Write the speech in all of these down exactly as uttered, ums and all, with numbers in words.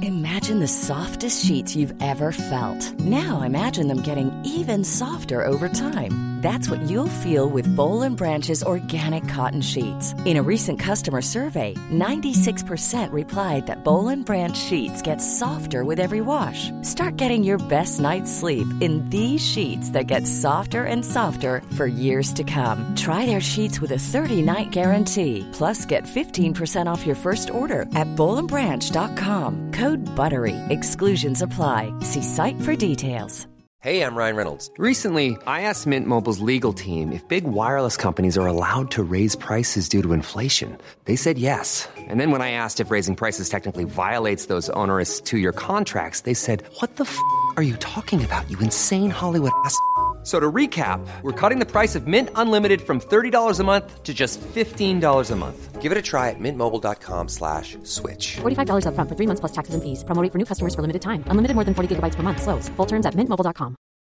Imagine the softest sheets you've ever felt. Now imagine them getting even softer over time. That's what you'll feel with Boll and Branch's organic cotton sheets. In a recent customer survey, ninety-six percent replied that Boll and Branch sheets get softer with every wash. Start getting your best night's sleep in these sheets that get softer and softer for years to come. Try their sheets with a thirty-night guarantee. Plus, get fifteen percent off your first order at boll and branch dot com. Code BUTTERY. Exclusions apply. See site for details. Hey, I'm Ryan Reynolds. Recently, I asked Mint Mobile's legal team if big wireless companies are allowed to raise prices due to inflation. They said yes. And then when I asked if raising prices technically violates those onerous two-year contracts, they said, what the f*** are you talking about, you insane Hollywood ass f- So to recap, we're cutting the price of Mint Unlimited from thirty dollars a month to just fifteen dollars a month. Give it a try at mintmobile.com slash switch. forty-five dollars up front for three months plus taxes and fees. Promo rate for new customers for limited time. Unlimited more than forty gigabytes per month. Slows full terms at mint mobile dot com.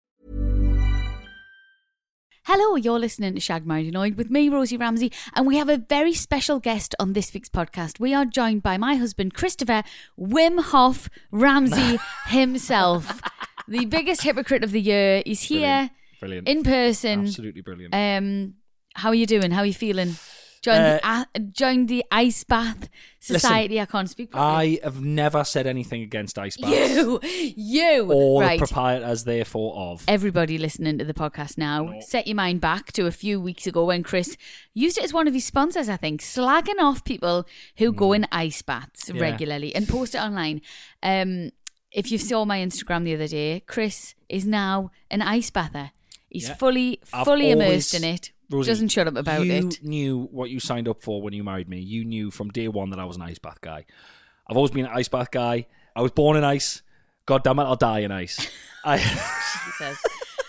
Hello, you're listening to Shag Married Annoyed with me, Rosie Ramsey, and we have a very special guest on this week's podcast. We are joined by my husband, Christopher Wim Hof Ramsey himself. The biggest hypocrite of the year. He's here. Brilliant. In person. Absolutely brilliant. Um, how are you doing? How are you feeling? Join, Uh, the, uh, join the Ice Bath Society. Listen, I can't speak properly. I have never said anything against ice baths. You, you, or right. the proprietors therefore of. Everybody listening to the podcast now, No. set your mind back to a few weeks ago when Chris used it as one of his sponsors, I think, slagging off people who mm. go in ice baths Yeah. regularly and post it online. Um, if you saw my Instagram the other day, Chris is now an ice bather. He's Yeah. fully, I've fully always- immersed in it. Rosie, Doesn't shut up about you it. You knew what you signed up for when you married me. You knew from day one that I was an ice bath guy. I've always been an ice bath guy. I was born in ice. God damn it, I'll die in ice. I He says,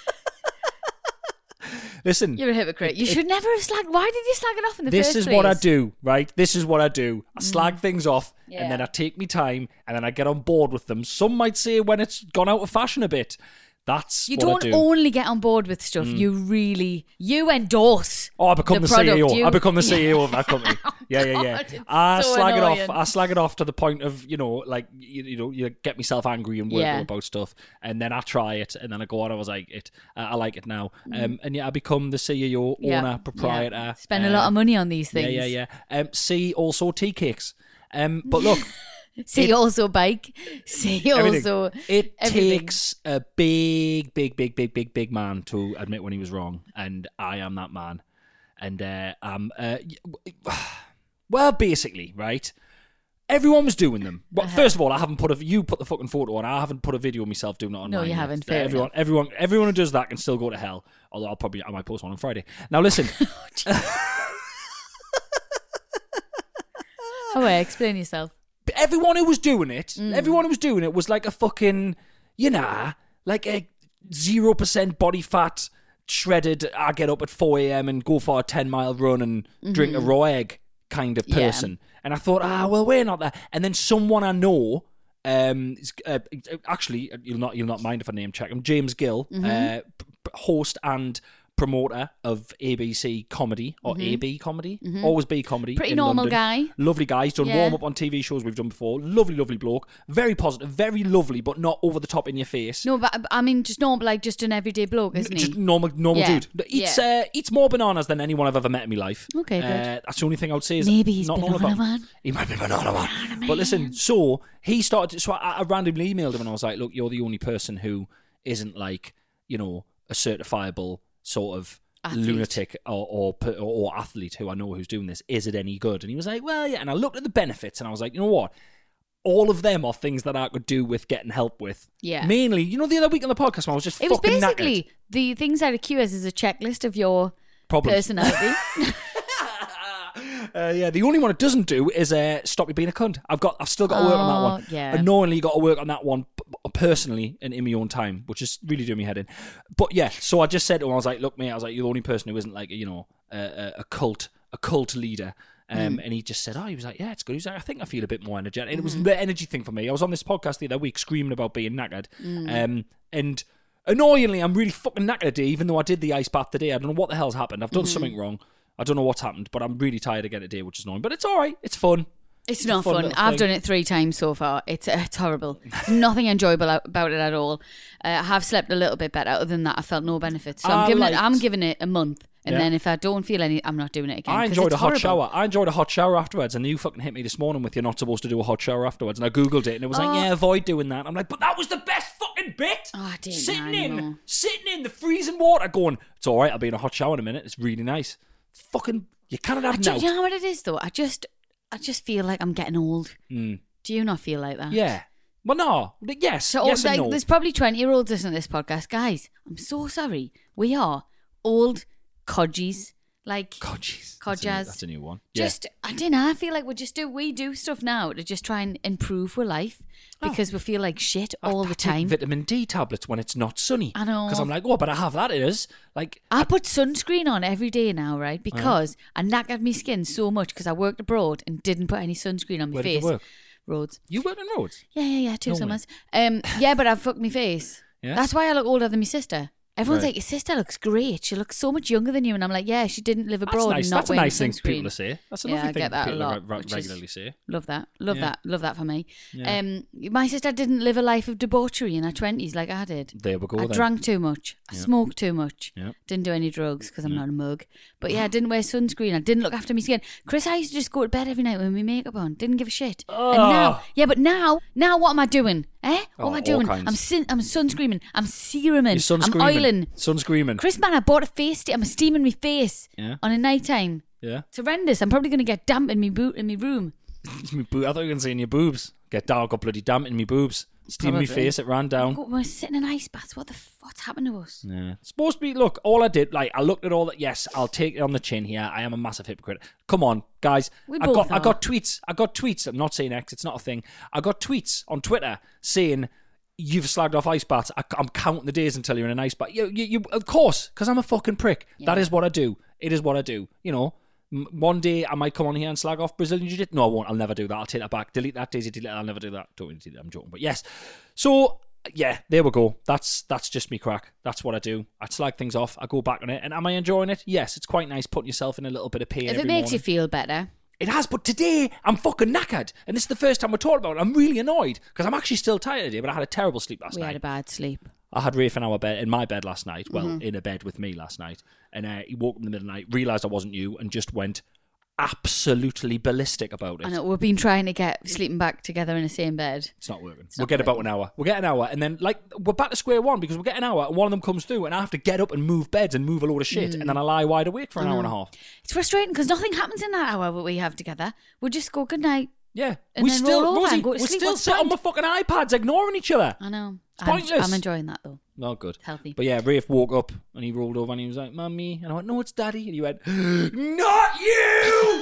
Listen. you're a hypocrite. You it, should never have slagged. Why did you slag it off in the this first is place? what I do, right? This is what I do. I slag Mm. things off, Yeah. and then I take me time, and then I get on board with them. Some might say when it's gone out of fashion a bit. That's You what don't I do. only get on board with stuff. Mm. You really, you endorse. Oh, I become the, the product, C E O. you- I become the C E O of that company. Yeah, yeah, yeah. God, it's I so slag annoying. it off. I slag it off to the point of, you know, like, you, you know, you get myself angry and work Yeah. about stuff, and then I try it, and then I go on. I was like, it. Uh, I like it now, Mm. um, and yeah, I become the C E O, Yeah. owner, proprietor. Yeah. Spend uh, a lot of money on these things. Yeah, yeah, yeah. Um, see also tea cakes. Um, but look. See it, also bike. See everything. also It everything. takes a big, big, big, big, big, big man to admit when he was wrong, and I am that man. And uh, um, uh, well, basically, right. Everyone was doing them. Well, Uh-huh. first of all, I haven't put a you put the fucking photo on. I haven't put a video of myself doing it online. No, you yet. haven't. Fair everyone, enough. everyone, everyone who does that can still go to hell. Although I'll probably I might post one on Friday. Now listen. Oh, wait, explain yourself. Everyone who was doing it, Mm. everyone who was doing it was like a fucking, you know, like a zero percent body fat, shredded. I get up at four a.m. and go for a ten mile run and drink a Mhm. raw egg kind of Yeah. person. And I thought, ah, well, we're not that. And then someone I know, um, is, uh, actually, you'll not you'll not mind if I name check him, James Gill, Mhm. uh, p- p- host and promoter of A B C comedy or Mhm. A B comedy, Mhm. always B comedy. Pretty in normal London. guy. Lovely guy. He's done Yeah. warm up on T V shows we've done before. Lovely, lovely bloke. Very positive, very lovely, but not over the top in your face. No, but I mean, just normal, like just an everyday bloke, isn't he? Just normal, normal Yeah. dude. Eats, Yeah. uh, eats more bananas than anyone I've ever met in my life. Okay, good. Uh, that's the only thing I would say. Is Maybe he's not known banana about him. man. He might be banana man. But listen, so he started. So I, I randomly emailed him and I was like, "Look, you're the only person who isn't like, you know, a certifiable sort of." Athlete. Lunatic or, or or or athlete who I know who's doing this. Is it any good? And he was like, well, yeah. And I looked at the benefits and I was like, you know what? All of them are things that I could do with getting help with. Yeah. Mainly, you know, the other week on the podcast, I was just It was fucking basically knackered. the things out of Q S is a checklist of your Problems. personality. Uh, yeah, the only one it doesn't do is uh, stop you being a cunt. I've got, I've still got to work on that Oh, one. yeah. Annoyingly, got to work on that one p- personally and in my own time, which is really doing me head in. But yeah, so I just said to him, I was like, "Look, mate, I was like, you're the only person who isn't like, you know, a, a, a cult, a cult leader." Um, Mm. And he just said, "Oh, he was like, yeah, it's good." He was like, "I think I feel a bit more energetic." And it was Mhm. the energy thing for me. I was on this podcast the other week screaming about being knackered, Mm. um, and annoyingly, I'm really fucking knackered today. Even though I did the ice bath today, I don't know what the hell's happened. I've done Mhm. something wrong. I don't know what's happened, but I'm really tired again today, which is annoying. But it's all right. It's fun. It's not fun fun. little I've thing. done it three times so far. It's uh, it's horrible. There's nothing enjoyable out- about it at all. Uh, I have slept a little bit better. Other than that, I felt no benefits. So I'm I giving liked- it. I'm giving it a month, and Yeah. then if I don't feel any, I'm not doing it again. I 'cause enjoyed it's a hot horrible. shower. I enjoyed a hot shower afterwards, and you fucking hit me this morning with you're not supposed to do a hot shower afterwards, and I googled it, and it was Oh. like, yeah, avoid doing that. I'm like, but that was the best fucking bit. Oh, I didn't sitting know, in, no. sitting in the freezing water, going, it's all right. I'll be in a hot shower in a minute. It's really nice. Fucking, you cannot have Do now. you know what it is though? I just, I just feel like I'm getting old. Mm. Do you not feel like that? Yeah. Well, no. Yes. So yes like, and no. there's probably twenty year olds listening to this podcast, guys. I'm so sorry. We are old codgies, like God, jeez. That's a new- codgers. That's a new one. Just I don't know. I feel like we just do we do stuff now to just try and improve our life because we feel like shit I- all I the take time. vitamin D tablets when it's not sunny. I know. Because I'm like, oh, but I have that. It is like, I put sunscreen on every day now, right? Because I knackered my skin so much because I worked abroad and didn't put any sunscreen on my where did face. you work? Roads. You work in roads. Yeah, yeah, yeah. Two No way. summers. Um, yeah, but I've fucked my face. Yeah? That's why I look older than my sister. Everyone's Right. like, your sister looks great. She looks so much younger than you. And I'm like, yeah, she didn't live That's abroad nice. and not That's a wearing nice thing for sunscreen. people to say. That's a Yeah, lovely I thing get that for a people lot, to re- which is- regularly say. Love that. Love Yeah. that. Love that for me. Yeah. Um, my sister didn't live a life of debauchery in her twenties like I did. There we go. I then. drank too much. I Yeah. smoked too much. Yeah. Didn't do any drugs because I'm not a mug. But yeah, I didn't wear sunscreen. I didn't look after my skin. Chris, I used to just go to bed every night with my makeup on. Didn't give a shit. And now, yeah, but now, now what am I doing? Eh? What Oh, am I all doing? kinds. I'm sin- I'm sunscreaming. I'm seruming. You're I'm sunscreaming. oiling. Sunscreaming. Chris, man, I bought a face. St- I'm steaming my face Yeah. on a night time. Yeah. It's horrendous. I'm probably going to get damp in my boot in my room. Me boo- I thought you were going to say in your boobs. Get dark, got bloody damp in me boobs. Steam me Probably. face, it ran down. Go- We're sitting in ice baths. What the f- what's happened to us? Yeah. It's supposed to be, look, all I did, like, I looked at all that, yes, I'll take it on the chin here. I am a massive hypocrite. Come on, guys. We I both got I are. got tweets. I got tweets. I'm not saying X, it's not a thing. I got tweets on Twitter saying, you've slagged off ice baths. I, I'm counting the days until you're in an ice bath. You, you, you of course, because I'm a fucking prick. That is what I do. It is what I do. You know, m- one day I might come on here and slag off Brazilian Jiu-Jitsu. No, I won't. I'll never do that. I'll take that back. Delete that, Daisy. Delete that. I'll never do that. Don't really delete that. I'm joking. But yes. So, yeah, there we go. That's that's just me crack. That's what I do. I slag things off. I go back on it. And am I enjoying it? Yes, it's quite nice putting yourself in a little bit of pain If every it makes morning. you feel better, It has, but today I'm fucking knackered. And this is the first time we're talking about it. I'm really annoyed because I'm actually still tired today, but I had a terrible sleep last we night. had a bad sleep. I had Rafe in our bed, in my bed last night. Well, Mm-hmm. in a bed with me last night. And uh, he woke up in the middle of the night, realised I wasn't you, and just went absolutely ballistic about it. I know we've been trying to get sleeping back together in the same bed. It's not working. It's we'll not get about working. an hour. We'll get an hour, and then like we're back to square one because we'll get an hour, and one of them comes through, and I have to get up and move beds and move a load of shit, Mm. and then I lie wide awake for an hour and a half. It's frustrating because nothing happens in that hour that we have together. We'll just go good night. Yeah, And we then still, roll over Rosie, and go to we sleep. still What's sit the on the fucking iPads, ignoring each other. I know. It's I'm, pointless. I'm enjoying that though. Oh, good. Healthy. But yeah, Rafe woke up and he rolled over and he was like, "Mummy," and I went, "No, it's Daddy," and he went, "Not you."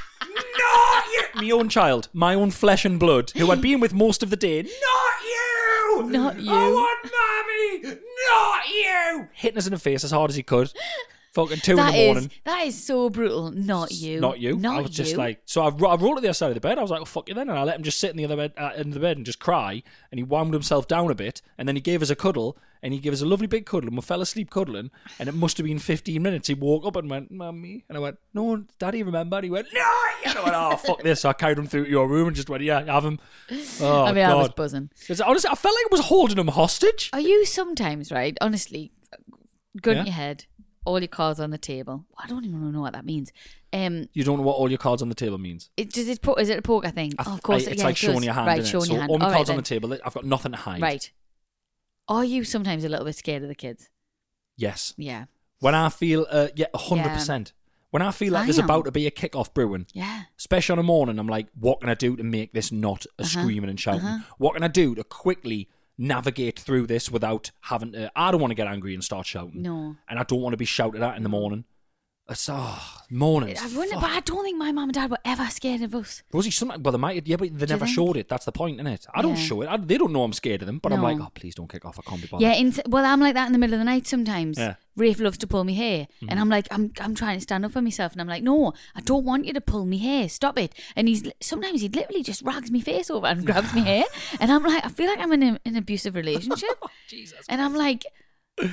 Not you! My own child, my own flesh and blood, who I'd been with most of the day. Not you! Not you. I want mommy! Not you! Hitting us in the face as hard as he could. Fucking two That in the is morning. that is so brutal. Not you. Not you. Not I was just you. like, so I, ro- I rolled at the other side of the bed. I was like, "Oh fuck you then," and I let him just sit in the other bed, uh, in the bed, and just cry. And he wound himself down a bit, and then he gave us a cuddle, and he gave us a lovely big cuddle, and we fell asleep cuddling. And it must have been fifteen minutes. He woke up and went, "Mummy," and I went, "No, Daddy, remember?" And he went, "No," and I went, "Oh fuck this!" So I carried him through to your room and just went, "Yeah, have him." Oh I mean, I was god. buzzing. Because honestly, I felt like I was holding him hostage. Are you sometimes right? Honestly, gun Yeah. in your head. All your cards on the table. I don't even know what that means. Um, You don't know what all your cards on the table means. it, does it? Po- is it a poker thing? I- oh, of course, I- it's yeah, like it showing does. your hand. Right, innit? showing so your hand. all my All cards right, on the then. table. I've got nothing to hide. Right. Are you sometimes a little bit scared of the kids? Yes. Yeah. When I feel, uh, yeah, one hundred percent. When I feel like I there's am. about to be a kick-off brewing, Yeah. especially on a morning, I'm like, what can I do to make this not a Uh-huh. screaming and shouting? What can I do to quickly navigate through this without having to... I don't want to get angry and start shouting. No. And I don't want to be shouted at in the morning. It's, oh, mornings. I wouldn't, fuck. but I don't think my mum and dad were ever scared of us. Rosie, sometimes, well, they might, yeah, but they never think? showed it. That's the point, innit? I don't Yeah. show it. I, they don't know I'm scared of them, but I'm No. like, oh, please don't kick off. I can't be bothered. Yeah, in, well, I'm like that in the middle of the night sometimes. Yeah. Rafe loves to pull me hair, and I'm like, I'm, I'm trying to stand up for myself, and I'm like, no, I don't want you to pull me hair. Stop it. And he's sometimes he literally just rags me face over and grabs me hair, and I'm like, I feel like I'm in a, an abusive relationship. Jesus. And I'm like,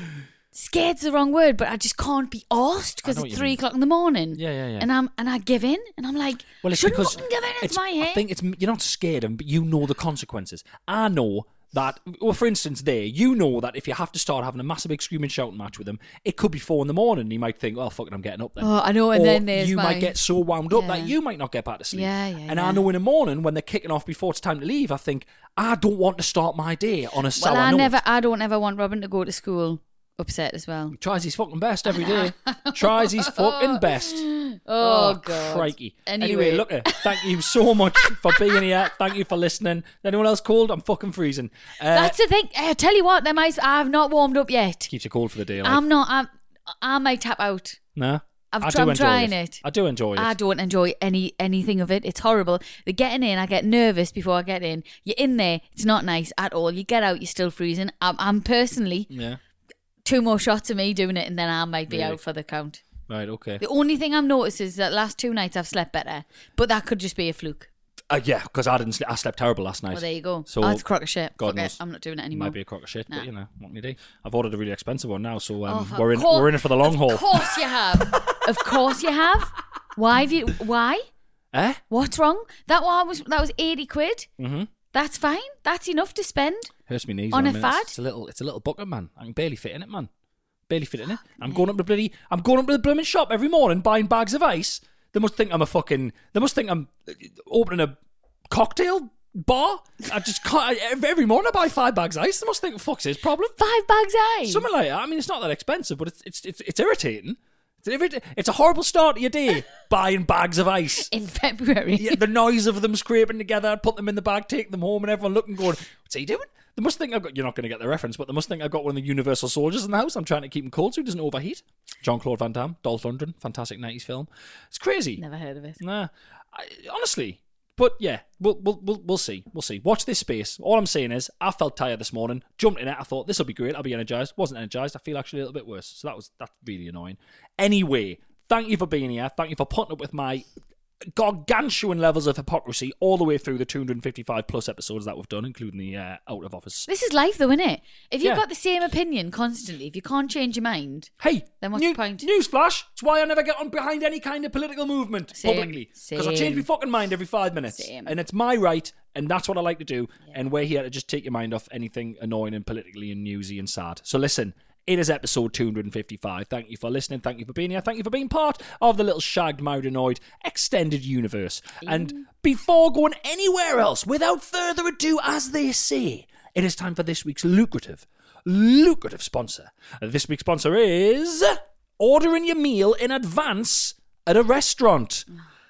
scared's the wrong word, but I just can't be arsed because I know what it's you three mean. o'clock in the morning. Yeah, yeah, yeah. And I'm and I give in, and I'm like, Well, it's shouldn't because fucking give in. It's, my hair. I think it's you're not scared of them, but you know the consequences. I know that. Well, for instance, there you know that if you have to start having a massive big screaming shouting match with them, it could be four in the morning. And you might think, "Oh, fuck it, I'm getting up then." Oh, I know. And or then there's you my... might get so wound up Yeah. that you might not get back to sleep. Yeah, yeah, And yeah. I know in the morning when they're kicking off before it's time to leave, I think I don't want to start my day on a sour Well, I note. never. I don't ever want Robin to go to school upset as well. Tries his fucking best every day. Tries his fucking best. Oh, God. Crikey. Anyway. Anyway, look, uh, thank you so much for being here. Thank you for listening. Anyone else cold? I'm fucking freezing. Uh, That's the thing. I tell you what, them ice. I've not warmed up yet. keeps you cold for the day. Like. I'm not. I'm. I might tap out. No, I've I tr- I'm do enjoy trying it. it. I do enjoy it. I don't enjoy any anything of it. It's horrible. The getting in, I get nervous before I get in. You're in there, it's not nice at all. You get out, you're still freezing. I'm, I'm personally yeah. two more shots of me doing it, and then I might be Really? out for the count. Right. Okay. The only thing I've noticed is that last two nights I've slept better, but that could just be a fluke. Uh, yeah, because I didn't. Sleep, I slept terrible last night. Well, there you go. So Oh, it's a crock of shit. God Fuck it. knows. I'm not doing it It anymore. might be a crock of shit, Nah. but you know what can you do? I've ordered a really expensive one now, so um, Oh, we're of in. course- We're in it for the long haul. Of course you have. Of course you have. Why have you? Why? Eh? What's wrong? That one was that was eighty quid. Mm-hmm. That's fine. That's enough to spend. Hurts me knees On man. a I mean, it's- fad? It's a little. It's a little bucket, man. I can barely fit in it, man. Barely fit in it. I'm going up the bloody. I'm going up to the blooming shop every morning buying bags of ice. They must think I'm a fucking. They must think I'm uh, opening a cocktail bar. I just can't. Every morning I buy five bags of ice. They must think, fuck's his problem. Five bags ice. Something like that. I mean, it's not that expensive, but it's it's it's, it's irritating. It's, an irrit- it's a horrible start to your day buying bags of ice. In February. Yeah, the noise of them scraping together, put them in the bag, take them home, and everyone looking, going, "What's he doing?" They must think I've got. You're not going to get the reference, but they must think I've got one of the Universal Soldiers in the house. I'm trying to keep him cold so he doesn't overheat. Jean-Claude Van Damme, Dolph Lundgren, fantastic nineties film. It's crazy. Never heard of it. Nah, I, honestly. But yeah, we'll, we'll we'll we'll see. We'll see. Watch this space. All I'm saying is, I felt tired this morning. Jumped in it. I thought this will be great. I'll be energized. Wasn't energized. I feel actually a little bit worse. So that was that's really annoying. Anyway, thank you for being here. Thank you for putting up with my gargantuan levels of hypocrisy all the way through the two hundred fifty-five plus episodes that we've done, including the uh, out of office. This is life, though, isn't it? If you've Yeah. got the same opinion constantly, if you can't change your mind, Hey, Then what's new- the point? Newsflash. It's why I never get on behind any kind of political movement Same. publicly. Because I change Same. my fucking mind every five minutes. Same. And it's my right, and that's what I like to do. And we're here to just take your mind off anything annoying and politically and newsy and sad. So listen, it is episode two hundred fifty-five. Thank you for listening. Thank you for being here. Thank you for being part of the little Shagged, Married, Annoyed extended universe. And before going anywhere else, without further ado, as they say, it is time for this week's lucrative, lucrative sponsor. This week's sponsor is ordering your meal in advance at a restaurant.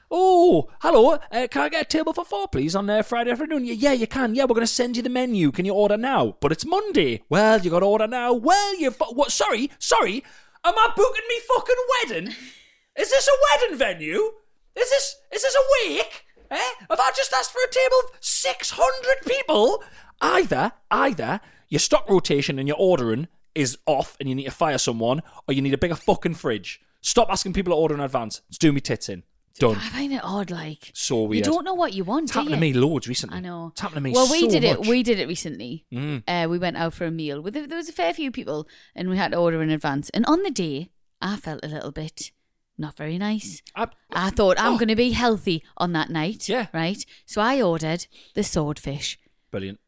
Oh, hello. Uh, can I get a table for four, please, on uh, Friday afternoon? Yeah, yeah, you can. Yeah, we're going to send you the menu. Can you order now? But it's Monday. Well, you got to order now. Well, you... Fu- what? Sorry, sorry. Am I booking me fucking wedding? Is this a wedding venue? Is this is this a wake? Eh? Have I just asked for a table of six hundred people? Either, either your stock rotation and your ordering is off and you need to fire someone, or you need a bigger fucking fridge. Stop asking people to order in advance. It's do me tits in. Done. I find it odd. Like So weird. you don't know what you want. It's do happened you? to me loads recently. I know. It's happened to me Well, so we did much. it. We did it recently. Mm. Uh, we went out for a meal. With there was a fair few people, and we had to order in advance. And on the day, I felt a little bit not very nice. I, I thought I'm Oh. going to be healthy on that night. Yeah. Right. So I ordered the swordfish. brilliant.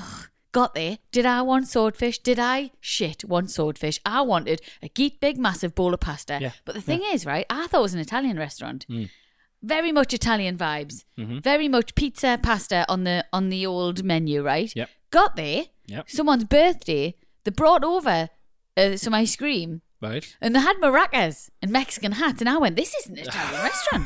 Got there. Did I want swordfish? Did I? Shit, want swordfish. I wanted a geek big massive bowl of pasta. Yeah. But the thing is, right, I thought it was an Italian restaurant. Mm. Very much Italian vibes. Mm-hmm. Very much pizza, pasta on the on the old menu, right? Yep. Got there. Yep. Someone's birthday. They brought over uh, some ice cream. Right. And they had maracas and Mexican hats. And I went, this isn't an Italian restaurant.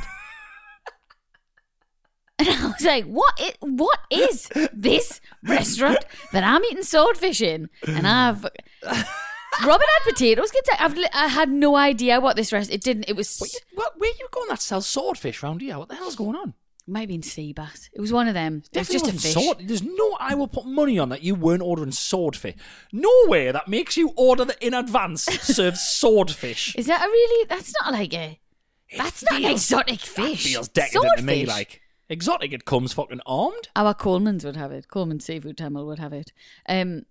And I was like, what is, what is this restaurant that I'm eating swordfish in? And I've... Robin had potatoes. Kids, I've, li- I had no idea what this restaurant... It didn't... It was... What, you- what, where you going that sells swordfish round here? What the hell's going on? It might have been sea bass. It was one of them. It was just a Definitely fish. wasn't sword. There's no... I will put money on that you weren't ordering swordfish. Nowhere that makes you order the in advance serves swordfish. Is that a really... That's not like a... That's not an feels- exotic That fish. feels decadent to me, Swordfish. like. Exotic, it comes fucking armed. Our Coleman's would have it. Coleman Seafood Temple would have it. Um,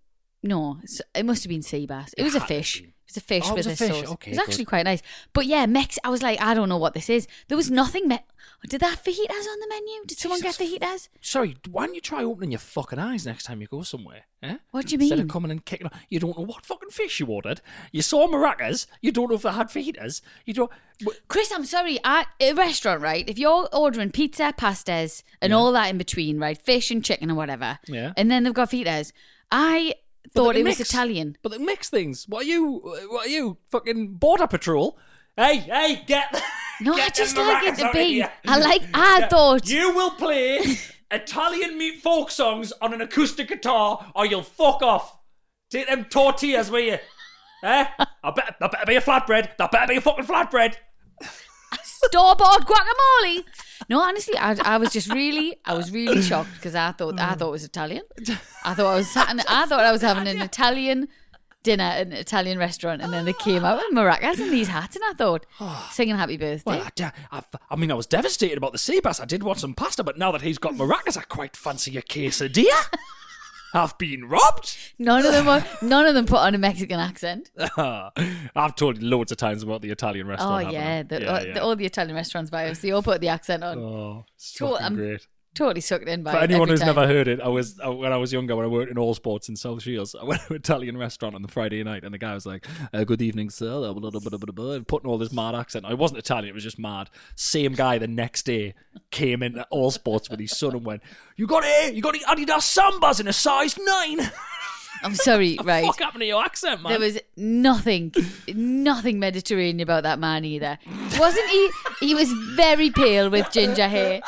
No, it's- it must have been sea bass. It was a had to fish. be. It was a fish Oh, it with was a a fish. sauce. Okay, it was actually good. quite nice. But yeah, Mex. I was like, I don't know what this is. There was nothing. Me- Did they have fajitas on the menu? Did someone get Jesus. fajitas? Sorry, why don't you try opening your fucking eyes next time you go somewhere? Eh? What do you Instead mean? of coming and kicking on. You don't know what fucking fish you ordered. You saw maracas. You don't know if they had fajitas. You don't... Chris, I'm sorry. At a restaurant, right? If you're ordering pizza, pastas, and Yeah. all that in between, right? Fish and chicken or whatever. Yeah. And then they've got fajitas. I But thought they it was mix. Italian. But they mix things. What are you? What are you? Fucking border patrol? Hey, hey, get... No, get I just them like it maracas to out of be. here. I like. I Yeah. thought. You will play Italian meat folk songs on an acoustic guitar, or you'll fuck off. Take them tortillas with you. Eh? I bet that better be a flatbread. That better be a fucking flatbread. Store-bought guacamole. No, honestly, I, I was just really, I was really shocked because I thought, I thought it was Italian. I thought I was, having, I thought I was having an Italian dinner at an Italian restaurant, and then they came out with maracas and these hats, and I thought, singing "Happy Birthday." Well, I, da- I, I mean, I was devastated about the sea bass. I did want some pasta, but now that he's got maracas, I quite fancy a quesadilla. I've been robbed. None of them, were, none of them put on a Mexican accent. I've told you loads of times about the Italian Oh restaurant. haven't I? yeah, the, yeah, all, yeah. The, all the Italian restaurants by us, they all put the accent on. Oh, it's To- fucking I'm great. Totally sucked in by For it anyone every who's time. never heard it, I was I, when I was younger, when I worked in All Sports in South Shields, I went to an Italian restaurant on the Friday night, and the guy was like, uh, "Good evening, sir," blah, blah, blah, blah, blah, blah, and putting all this mad accent. It wasn't Italian; it was just mad. Same guy the next day came into All Sports with his son and went, "You got it? You got the Adidas Sambas in a size nine." I'm sorry, right? What happened to your accent, man? There was nothing, nothing Mediterranean about that man either. Wasn't he? He was very pale with ginger hair.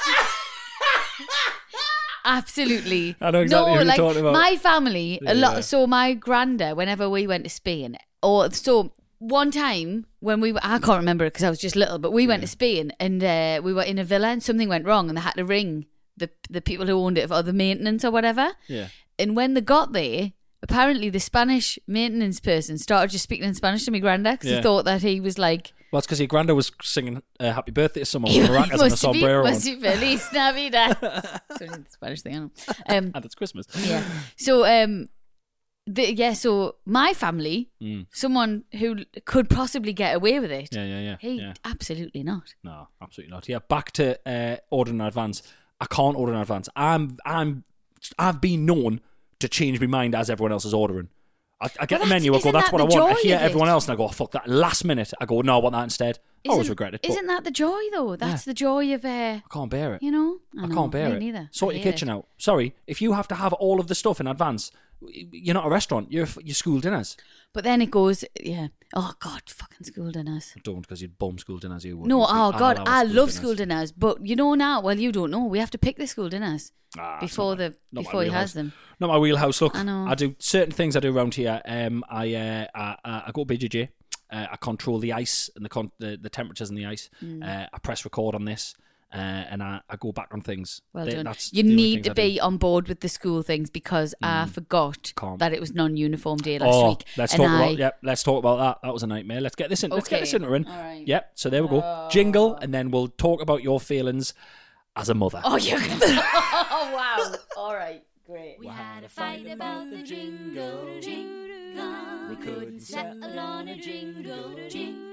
Absolutely. I know exactly no, who you're like talking about. my family, a Yeah. lot. So my granda, whenever we went to Spain, or so one time when we, were, I can't remember it because I was just little, but we went to Spain and uh, we were in a villa and something went wrong and they had to ring the the people who owned it for the maintenance or whatever. Yeah. And when they got there, apparently the Spanish maintenance person started just speaking in Spanish to me granda because Yeah. he thought that he was like, Well, it's because your granda was singing uh, "Happy Birthday" to someone with maracas and a must be, sombrero on, must be Feliz Navidad. Sorry, the Spanish thing, I know. Um, and it's Christmas. yeah. So, um, the, yeah, so my family, Mm. someone who could possibly get away with it, Yeah, yeah, yeah. he yeah. absolutely not. No, absolutely not. Yeah, back to uh, ordering in advance. I can't order in advance. I'm, I'm, I've been known to change my mind as everyone else is ordering. I, I get Well, the menu. I that's- go, isn't that's that what I the want. I joy hear of everyone it? else, and I go, oh, fuck that. Last minute, I go, no, I want that instead. I always Isn't- regret it. But Isn't that the joy, though? That's Yeah. the joy of, uh, I can't bear it. you know? I, know, can't bear me it. neither. Sort I your hate kitchen it. out. Sorry, if you have to have all of the stuff in advance, you're not a restaurant. You're you're school dinners. But then it goes, yeah. Oh, God, fucking school dinners. Don't, because you'd bum school dinners. You would. No, You'd be oh God, all-out I school love dinners. school dinners, but you know now, well, you don't know. We have to pick the school dinners Ah, it's before not my- the not my before he wheelhouse. has them. Not my wheelhouse. Look, I know. I do certain things I do around here. Um, I uh, I, I I go B J J. Uh, I control the ice and the, con- the the temperatures in the ice. Mm. Uh, I press record on this, uh, and I, I go back on things. Well They- done. that's You the only need things to I do. be on board with the school things because I forgot Can't. that it was non-uniform day last Oh, week. let's and talk I, about yep. Let's talk about that. That was a nightmare. Let's get this in. Let's get Okay. this in. in. All right. Yep. So there we go. Jingle, and then we'll talk about your feelings as a mother. Oh, you. Oh wow! All right, great. We had a fight about the jingle, jingle. We couldn't settle on a jingle, jingle.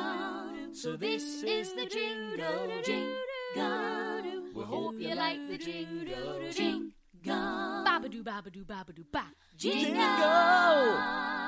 So this is the jingle, jingle. We hope you like the jingle, jingle. Babadoo, babadoo, babadoo, ba. Jingle.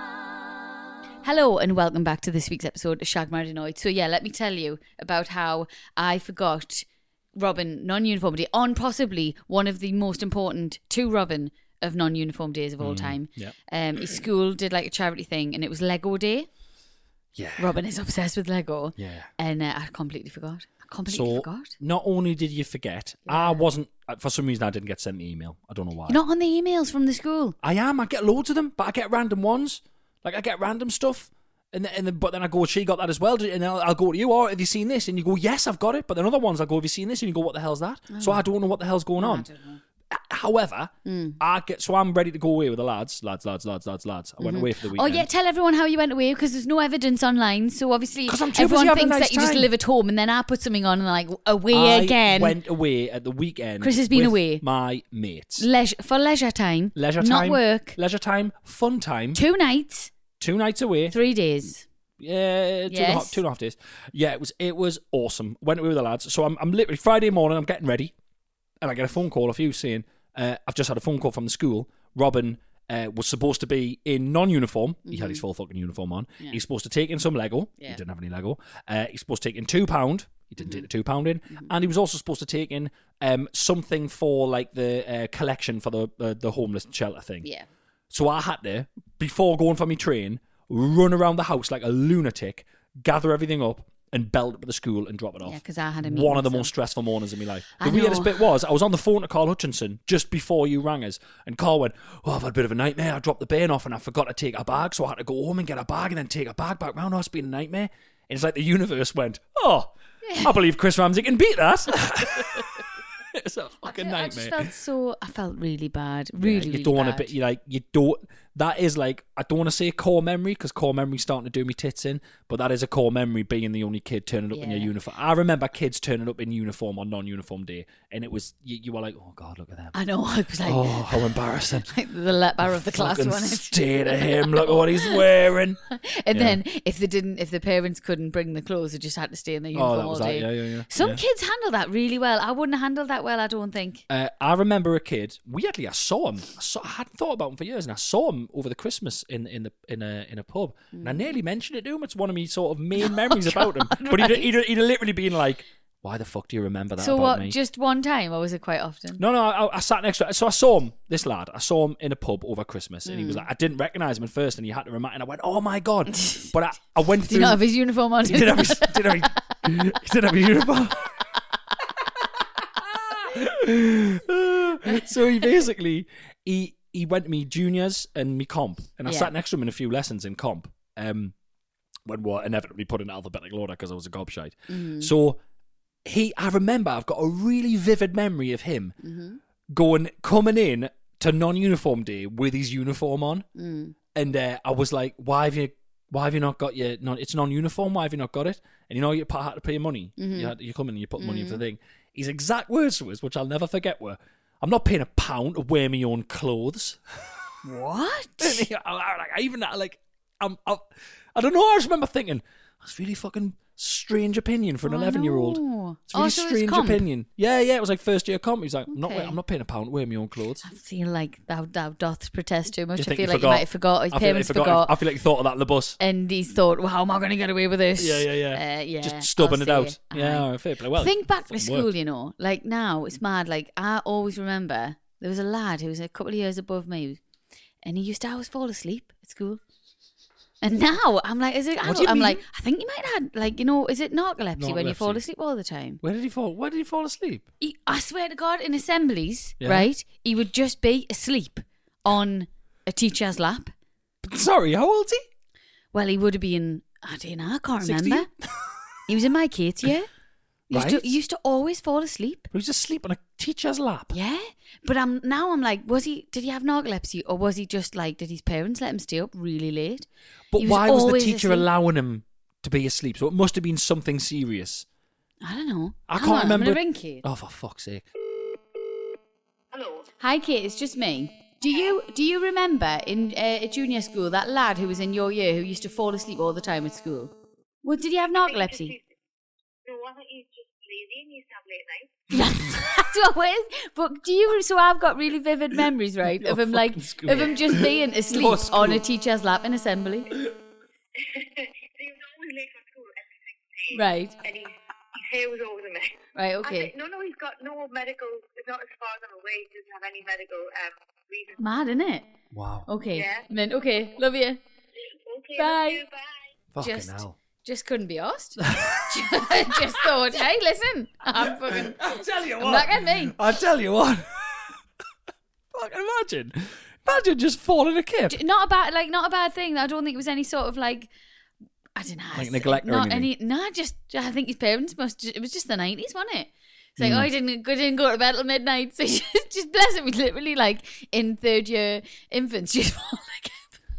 Hello and welcome back to this week's episode of Shag Married Annoyed. So yeah, let me tell you about how I forgot Robin non-uniformity on possibly one of the most important to Robin of non-uniform days of all time. yeah. Um, his school did like a charity thing and it was Lego Day. Yeah. Robin is obsessed with Lego. Yeah. And uh, I completely forgot. I completely So forgot. not only did you forget, I wasn't. For some reason, I didn't get sent the email. I don't know why. You're not on the emails from the school. I am. I get loads of them, but I get random ones. Like I get random stuff, and then, and then but then I go, she got that as well, and I'll, I'll go to you. Or have you seen this? And you go, yes, I've got it. But then other ones, I go, have you seen this? And you go, what the hell's that? So I don't know what the hell's going on. However, Mm. I get so I'm ready to go away with the lads, lads, lads, lads, lads, lads. I went away for the Oh weekend. yeah, tell everyone how you went away because there's no evidence online. So obviously, 'Cause I'm too busy everyone having a thinks nice that you just time. live at home, and then I put something on and like away I again. went away at the weekend. Chris has been with away. my mates. Leisure for leisure time, Leisure not time, work. Leisure time, fun time. Two nights, Two nights away. three days. Yeah, two, and a Yes. half, two and a half days. Yeah, it was it was awesome. Went away with the lads. So I'm I'm literally Friday morning. I'm getting ready, and I get a phone call of you saying, uh, "I've just had a phone call from the school. Robin uh, was supposed to be in non-uniform. He had his full fucking uniform on. Yeah. He's supposed to take in some Lego. Yeah. He didn't have any Lego. Uh, he's supposed to take in two pound. He didn't take the two pound in, and he was also supposed to take in um something for like the uh, collection for the uh, the homeless shelter thing. Yeah. So I had to, before going for my train, run around the house like a lunatic, gather everything up, and belt it to the school and drop it off. Yeah, 'cause I had a meeting, One of the so- most stressful mornings of my life. I The weirdest know. bit was, I was on the phone to Carl Hutchinson just before you rang us, and Carl went, "Oh, I've had a bit of a nightmare. I dropped the bairn off and I forgot to take her bag, so I had to go home and get her bag and then take her bag back round. Oh, it's been a nightmare." And it's like the universe went, "Oh, I believe Chris Ramsey can beat that." It's a fucking I nightmare. just felt so. I felt really bad. Yeah, Really, you really don't bad. want to be you like you don't. That is like I don't want to say core memory because core memory's starting to do me tits in, but that is a core memory being the only kid turning up in your Yeah. uniform. I remember kids turning up in uniform on non-uniform day, and it was you, you were like, "Oh God, look at them! I know. I was like, Oh, how embarrassing!" like the leper of the class, Fucking wasn't it? stare at him. Look at what he's wearing. And Yeah. then if they didn't, if the parents couldn't bring the clothes, they just had to stay in their uniform Oh, that was all that. day. Yeah, yeah, yeah. Some yeah. kids handle that really well. I wouldn't have handled that well. I don't think. Uh, I remember a kid. Weirdly, I saw him. I, saw, I hadn't thought about him for years, and I saw him over the Christmas in in the in a in a pub, and I nearly mentioned it to him. It's one of my sort of main memories about him. But he'd, he'd he'd literally been like, "Why the fuck do you remember that So about what? me?" Just one time, or was it quite often? No, no. I, I sat next to. So I saw him. This lad. I saw him in a pub over Christmas, and he was like, I didn't recognize him at first, and he had to remind. And I went, "Oh my God!" But I, I went Did through. he not have his uniform on? He did have his, did have his, he did have his uniform. So he basically he he went to me juniors and me comp, and I Yeah. sat next to him in a few lessons in comp. Um, when we inevitably put in alphabetical order because I was a gobshite. Mm-hmm. So he, I remember, I've got a really vivid memory of him Mm-hmm. going coming in to non-uniform day with his uniform on, Mm. and uh, I was like, "Why have you?" Why have you not got your? Non, it's non-uniform. Why have you not got it? And you know you had to pay your money. Mm-hmm. You had, you come in and you put money into the thing. His exact words to us, which I'll never forget, were, "I'm not paying a pound to wear my own clothes." What? And he- I, I, like, I even like, I'm, I, I don't know. I just remember thinking that's really fucking strange opinion for an Oh, eleven-year-old. no. It's a really Oh, so it's strange comp? opinion. Yeah, yeah. It was like first year comp. He's like, I'm not, Okay. I'm not paying a pound to wear my own clothes. I feel like thou, thou doth protest too much. Do you I think feel he like forgot? he might have forgot. His I feel like he parents forgot. forgot. I feel like he thought of that in the bus. And he's thought, well, how am I going to get away with this? Yeah, yeah, yeah. Uh, yeah. Just stubbing I'll it out. say, Yeah, aye. all right, fair play. Well, Think back to fucking school, worked. you know. Like now, it's mad. Like I always remember there was a lad who was a couple of years above me, and he used to always fall asleep at school. And now I'm like, is it? What do you I'm mean? like, I think he might have had, like, you know, is it narcolepsy, when you fall Narcolepsy. asleep all the time? Where did he fall? Where did he fall asleep? He, I swear to God, in assemblies, Yeah. right, he would just be asleep on a teacher's lap. Sorry, how old's he? Well, he would have been, I don't know, I can't sixty? remember. He was in my kids, yeah. He used, Right. to, he used to always fall asleep. He was asleep on a teacher's lap. Yeah, but I'm now I'm like, was he? Did he have narcolepsy, or was he just like? Did his parents let him stay up really late? But He was why was the always teacher asleep. allowing him to be asleep? So it must have been something serious. I don't know. I Hang can't on, remember. I'm gonna ring Kate. Oh, for fuck's sake! Hello. Hi, Kate. It's just me. Do you do you remember in uh, at junior school that lad who was in your year who used to fall asleep all the time at school? Well, did he have narcolepsy? No, I think he's just lazy and he used to have late nights. That's what it is. But do you? So I've got really vivid memories, right, of Your him like fucking school. of him just being asleep Your school. on a teacher's lap in assembly. So he was always late for school every single day. Right. And he, his hair was always a mess. Right. I Okay. think- no, no, he's got no medical, it's not as far as I'm aware, he doesn't have any medical um, reason. Mad, isn't it? Wow. Okay. Yeah. Then okay. Love you. Okay, Bye. love you, bye. Fucking Just- hell! Just couldn't be asked. Just thought, hey, listen, I'm fucking. I'll tell you I'm not getting me. I'll tell you what. Fucking imagine, imagine just falling a kip. Not a bad, like not a bad thing. I don't think it was any sort of like, I don't know, Like it's- neglect or not anything? any. Nah, just I think his parents must. It was just the nineties, wasn't it? It's like, oh, I didn't, I didn't go to bed till midnight. So just, just bless him. He's literally like in third year infants. Just like,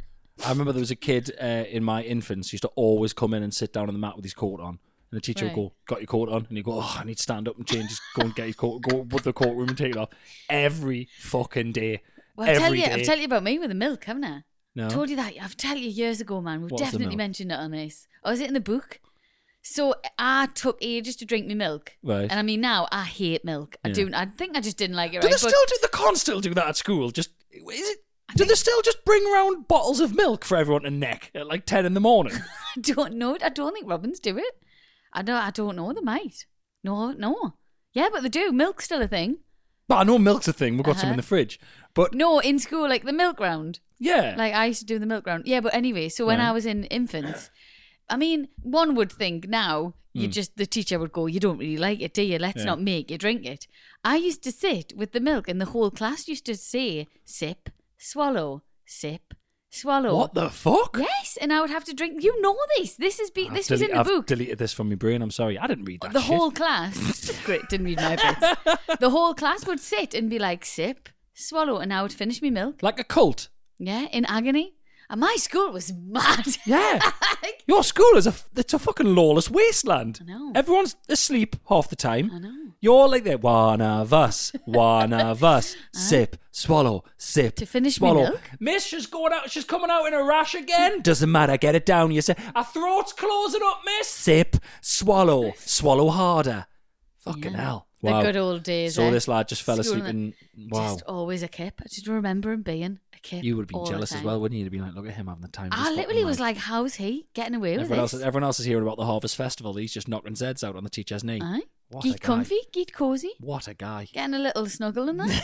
I remember there was a kid uh, in my infants used to always come in and sit down on the mat with his coat on. And the teacher Right. would go, got your coat on? And he'd go, oh, I need to stand up and change. Just go and get his coat, go to the courtroom and take it off. Every fucking day. well, I've Every told you, day. I've told you about me with the milk, haven't I? No. Told you that. I've told you years ago, man. We've What was the definitely milk? mentioned it on this. Or is it in the book? So I took ages to drink my milk. Right. And I mean, now I hate milk. I Yeah. do. I think I just didn't like it. Do right? they But still do, they can't still do that at school? Just, is it, do they still just bring around bottles of milk for everyone to neck at like ten in the morning? I don't know. I don't think Robins do it. I don't. I don't know. They might. No, no. Yeah, but they do. Milk's still a thing. But I know milk's a thing. We've got some Uh-huh. in the fridge. But No, in school, like the milk round. yeah. Like I used to do the milk round. Yeah, but anyway, so when Right. I was in infants, I mean, one would think now you just the teacher would go, you don't really like it, do you? Let's Yeah. not make you drink it. I used to sit with the milk, and the whole class used to say, sip, swallow, sip, swallow. What the fuck? Yes, and I would have to drink. You know this. This is be. I've This was delete- in the I've book. deleted this from my brain. I'm sorry. I didn't read that The shit. whole class, great, didn't read my bits. The whole class would sit and be like, sip, swallow, and I would finish my milk. Like a cult. Yeah, in agony. And my school was mad. Yeah. Your school is a, it's a fucking lawless wasteland. I know. Everyone's asleep half the time. I know. You're like that. One of us. One of us. Sip, swallow, sip. To finish me swallow. milk? Miss, she's going out. She's coming out in a rash again. Doesn't matter. Get it down. You say, our throat's closing up, miss. Sip, swallow, swallow harder. Fucking Yeah. hell. The Wow. good old days. So eh? this lad just fell School asleep and in. Wow. Just always a kip. I just remember him being a kip. You would have all been the jealous as time. well, wouldn't you? To be like, look at him having the time. of his I fucking literally was life. like, how's he getting away with Everyone else, this? everyone else is hearing about the Harvest Festival. He's just knocking Zeds out on the teacher's knee. Aye. What a Geet guy. comfy, geet cozy. What a guy. Getting a little snuggle in that.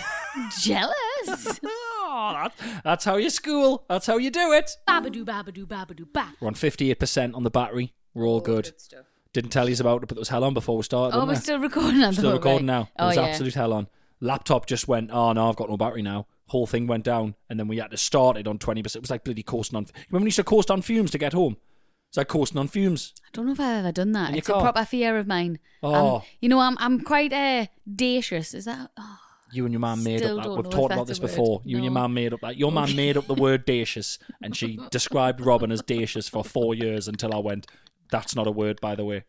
Jealous. Oh, that, that's how you school. That's how you do it. Babadoo, babadoo, babadoo, ba. We're on fifty-eight percent on the battery. We're all good. stuff. Didn't tell you about it, but there was hell on before we started. Oh, wasn't we're there? still recording on the Still whole recording way. now. It Oh, was yeah. absolute hell on. Laptop just went, oh no, I've got no battery now. Whole thing went down, and then we had to start it on twenty percent. It was like bloody coasting on. Remember when you used to coast on fumes to get home? It's like coasting on fumes. I don't know if I've ever done that. In your It's a car? proper fear of mine. Oh. Um, you know, I'm I'm quite uh, dacious. Is that? Oh, You and your mum made Still up that. don't We've know talked if about that's this a word. before. You and your No. mum made up that. Your mum made up the word dacious, and she described Robin as dacious for four years until I went, that's not a word, by the way.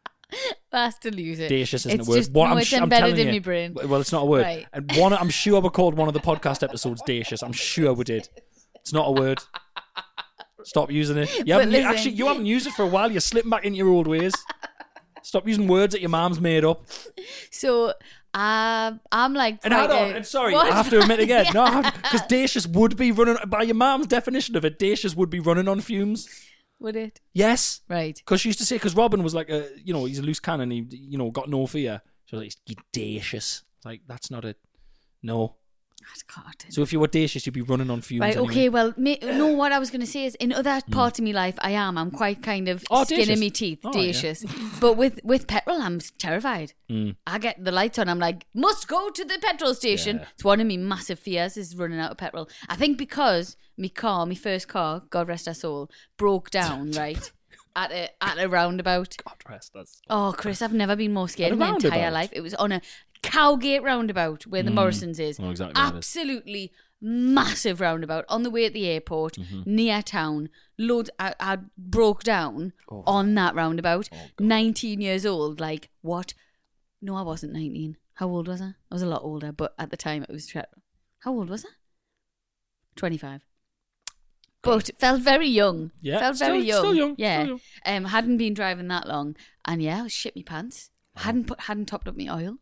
I still use it. Dacious isn't it's a word. Just, What no, I'm it's sh- I'm embedded telling in you- my brain. Well, it's not a word. Right. And one, I'm sure we called one of the podcast episodes dacious. I'm sure we did. It's not a word. Stop using it. You But haven't, listen- actually, you haven't used it for a while. You're slipping back into your old ways. Stop using words that your mom's made up. So uh, I'm like, And hold quite on, a- and sorry, What? I have to admit again. Yeah. No, because dacious would be running, by your mom's definition of it, dacious would be running on fumes. Would it? Yes. Right. Because she used to say, because Robin was like, a, you know, he's a loose cannon, he, you know, got no fear. She was like, you're dacious. It's like, that's not it. No. God. So if you were dacious, you'd be running on fumes. Right, anyway. okay, well, ma- no, what I was going to say is, in other parts of my life, I am. I'm quite kind of Oh, skin in dacious. my teeth, Oh, yeah. dacious. But with, with petrol, I'm terrified. Mm. I get the lights on, I'm like, must go to the petrol station. Yeah. It's one of my massive fears is running out of petrol. I think because my car, my first car, God rest her soul, broke down, right, at a, at a roundabout. God rest us. Oh, Chris, I've never been more scared At in a my entire roundabout? life. It was on a Cowgate roundabout where the Morrisons is. Oh, exactly where it is. Absolutely massive roundabout on the way at the airport Mm-hmm. near town. Loads. I, I broke down Oh. on that roundabout. nineteen years old. Like what? No, I wasn't nineteen. How old was I? I was a lot older, but at the time it was. Tre- How old was I? twenty-five. But felt very young. Yeah, felt still- very young. still young, Yeah, still um, hadn't been driving that long, and yeah, I was shit my pants. Hadn't put, hadn't topped up my oil.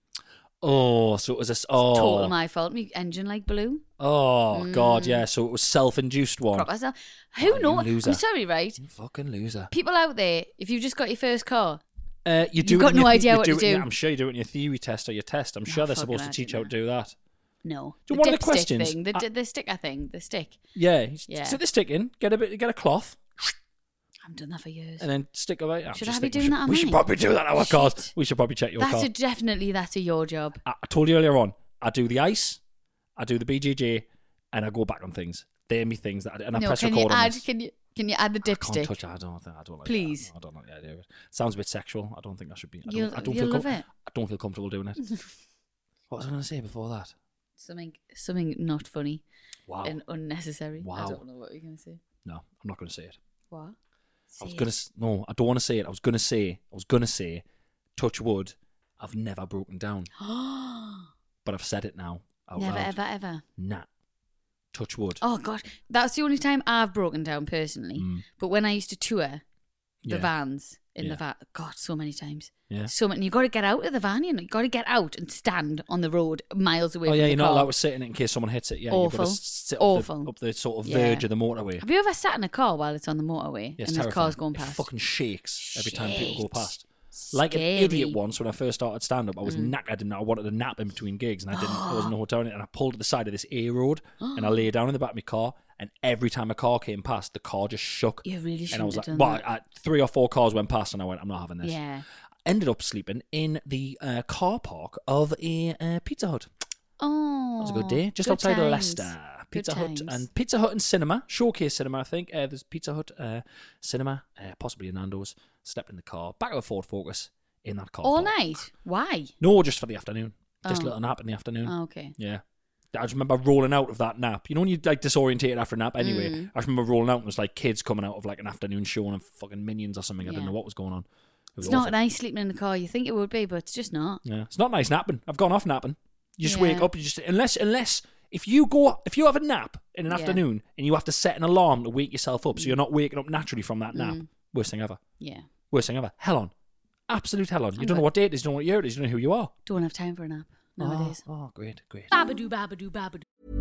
Oh, so it was a... s- Oh, Total my fault. My engine like blew. oh God, yeah. So it was self-induced one. Proper self. Who Oh, you knows? loser. I'm sorry, right? You fucking loser. People out there, if you just got your first car, Uh, you do You've it got in no your, idea you what do to it in your- do. I'm sure you do it in your theory test or your test. I'm sure they're fucking supposed to teach imagine how to do that. no. Do the one of the dipstick questions- thing, the, I- the sticker thing, the stick. Yeah, Yeah. stick the stick in, get a bit, get a cloth, I've done that for years. and then stick away. I'm Should just I be thinking we doing that on We should mine? probably do that on our cars. Shit. We should probably check your That's car. a, definitely that's a your job. I I told you earlier on, I do the ice, I do the B J J, and I go back on things. They're me things that I, and I no, press can record you on add? this. Can you Can you add the I can't dipstick? touch it. I don't think I don't like Please. that. I don't like the idea of it. Sounds a bit sexual. I don't think I should be. I don't, You'll, I don't you'll feel love com- it. I don't feel comfortable doing it. What was I going to say before that? Something, something not funny Wow. and unnecessary. I Wow. don't know what you're going to say. No, I'm not going to say it. What? I was Say going it. to no, I don't want to say it. I was going to say I was going to say touch wood, I've never broken down. But I've said it now. Out Never, loud. ever, ever. Nah. Touch wood. Oh, God. That's the only time I've broken down personally. Mm. But when I used to tour the Yeah. vans in Yeah. the van, God, so many times. Yeah. So many. You got to get out of the van, you know. You got to get out and stand on the road miles away Oh from yeah, the you're car. not allowed to sit in it in case someone hits it. Yeah, you've got Awful. to sit Awful. Up, the, up the sort of Yeah. verge of the motorway. Have you ever sat in a car while it's on the motorway Yeah, it's and there's terrifying. cars going It past? fucking shakes every time people go Shit. past. Like an Scary. idiot once when I first started stand up, I was knackered and I wanted to nap in between gigs and I didn't. I wasn't in a hotel and I pulled to the side of this A road and I lay down in the back of my car and every time a car came past, the car just shook. You really And I was shouldn't like, have done well, that. I, three or four cars went past and I went, I'm not having this. Yeah. Ended up sleeping in the uh, car park of a uh, Pizza Hut. Oh. That was a good day. Just good outside times. of Leicester. Good Pizza Hut times. and Pizza Hut and Cinema. Showcase Cinema, I think. Uh, there's Pizza Hut, uh, Cinema, uh, possibly a Nando's. Slept in the car. Back of a Ford Focus in that car. All park. night? Why? No, just for the afternoon. Just Oh. a little nap in the afternoon. Oh, okay. Yeah. I just remember rolling out of that nap. You know when you like disorientated after a nap anyway? Mm. I just remember rolling out and it was like kids coming out of like an afternoon show and fucking Minions or something. I Yeah. didn't know what was going on. It was It's not awful. nice sleeping in the car. You think it would be, but it's just not. Yeah, it's not nice napping. I've gone off napping. You just Yeah. wake up. You just unless unless if you go if you have a nap in an Yeah. afternoon and you have to set an alarm to wake yourself up, so you're not waking up naturally from that nap. Mm. Worst thing ever. Yeah. Worst thing ever. Hell on. Absolute hell on. You I'm don't know good. what day it is. You don't know what year it is. You don't know who you are. Don't have time for a nap nowadays. Oh, oh great, great. Babadoo, babadoo, babadoo.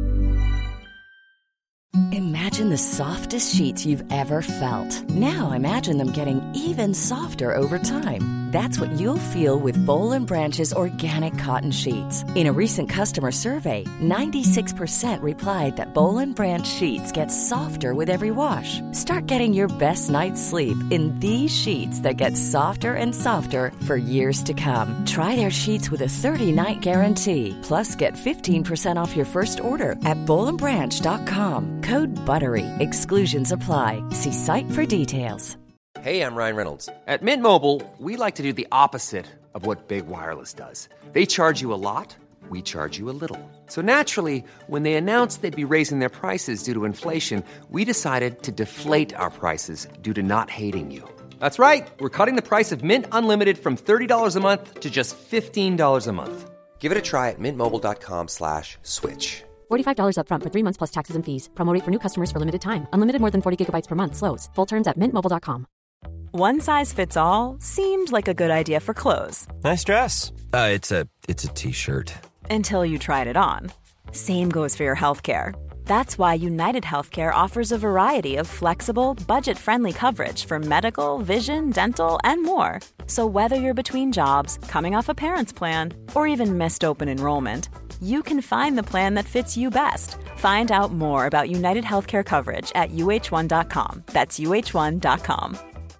Imagine the softest sheets you've ever felt. Now imagine them getting even softer over time. That's what you'll feel with Bowl and Branch's organic cotton sheets. In a recent customer survey, ninety-six percent replied that Bowl and Branch sheets get softer with every wash. Start getting your best night's sleep in these sheets that get softer and softer for years to come. Try their sheets with a thirty-night guarantee. Plus, get fifteen percent off your first order at bowl and branch dot com. Code BUTTERY. Exclusions apply. See site for details. Hey, I'm Ryan Reynolds. At Mint Mobile, we like to do the opposite of what Big Wireless does. They charge you a lot, we charge you a little. So naturally, when they announced they'd be raising their prices due to inflation, we decided to deflate our prices due to not hating you. That's right. We're cutting the price of Mint Unlimited from thirty dollars a month to just fifteen dollars a month. Give it a try at mintmobile.com slash switch. forty-five dollars up front for three months plus taxes and fees. Promo rate for new customers for limited time. Unlimited more than forty gigabytes per month. Slows full terms at mint mobile dot com. One size fits all seemed like a good idea for clothes Nice dress. Uh, it's a it's a t-shirt. until you tried it on. Same goes for your healthcare. That's why United Healthcare offers a variety of flexible, budget-friendly coverage for medical, vision, dental, and more. So whether you're between jobs, coming off a parent's plan, or even missed open enrollment, you can find the plan that fits you best. Find out more about United Healthcare coverage at U H one dot com. That's U H one dot com.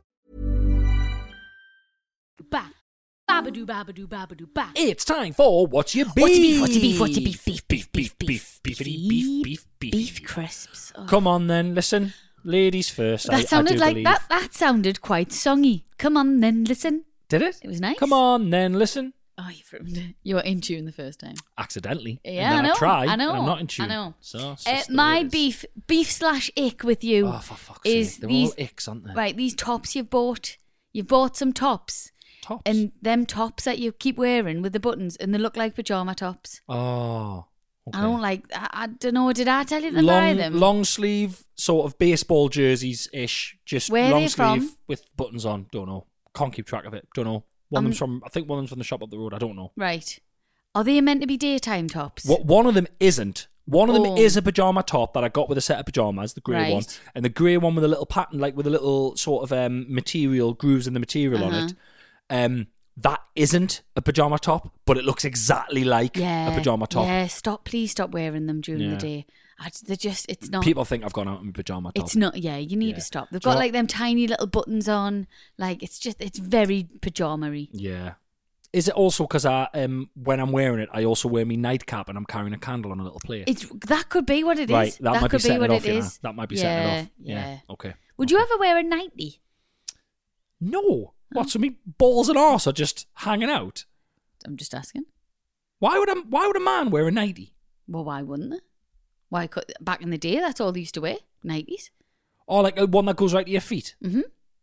Ba. Babadoo, babadoo, babadoo, ba. It's time for What's Your Beef? What's your beef? What's your beef? What's your beef? Beef, beef, beef, beef, beefity, beef, beef, beef. Beef crisps. Oh. Come on then, listen. Ladies first. I- I That sounded do like believe. that. That sounded quite songy. Come on, then listen. Did it? It was nice. Come on then, listen. Oh, you ruined it. You were in tune the first time. Accidentally. Yeah, and then I know. I try. I know. And I'm not in tune. I know. So it's Uh, just the way my it is. beef, beef slash ick with you Oh, for fuck's is sake. They're these all icks, aren't they? right. These tops you've bought. You've bought some tops, Tops. and them tops that you keep wearing with the buttons, and they look like pajama tops. Oh. Okay. I don't like. I, I don't know. Did I tell you to buy long, them? long sleeve sort of baseball jerseys ish. Just Where are long they sleeve from? with buttons on. Don't know. Can't keep track of it. Don't know. One of them's Um, from. I think one of them's from the shop up the road. I don't know. Right. Are they meant to be daytime tops? What one of them isn't. One of them Oh. is a pajama top that I got with a set of pajamas, the grey Right. one, and the grey one with a little pattern, like with a little sort of um, material grooves in the material on Uh-huh. it. Um, that isn't a pajama top, but it looks exactly like Yeah. a pajama top. Yeah. Stop. Please stop wearing them during Yeah. the day. I, they're just. It's not. People think I've gone out in a pajama top. It's not. Yeah, you need Yeah. to stop. They've Do you got know like them tiny little buttons on. Like it's just. It's very pajama-y. Yeah. Is it also because I um when I'm wearing it, I also wear my nightcap and I'm carrying a candle on a little plate? It's that could be what it is. Right, that, that might could be setting what it off. it You know? is. That might be yeah, setting it off. Yeah. Yeah. Okay. Would you ever wear a nightie? No. What? So me balls and arse are just hanging out? I'm just asking. Why would a Why would a man wear a nightie? Well, why wouldn't they? Why could back in the day? That's all they used to wear, nighties. Or like a one that goes right to your feet? Mm-hmm.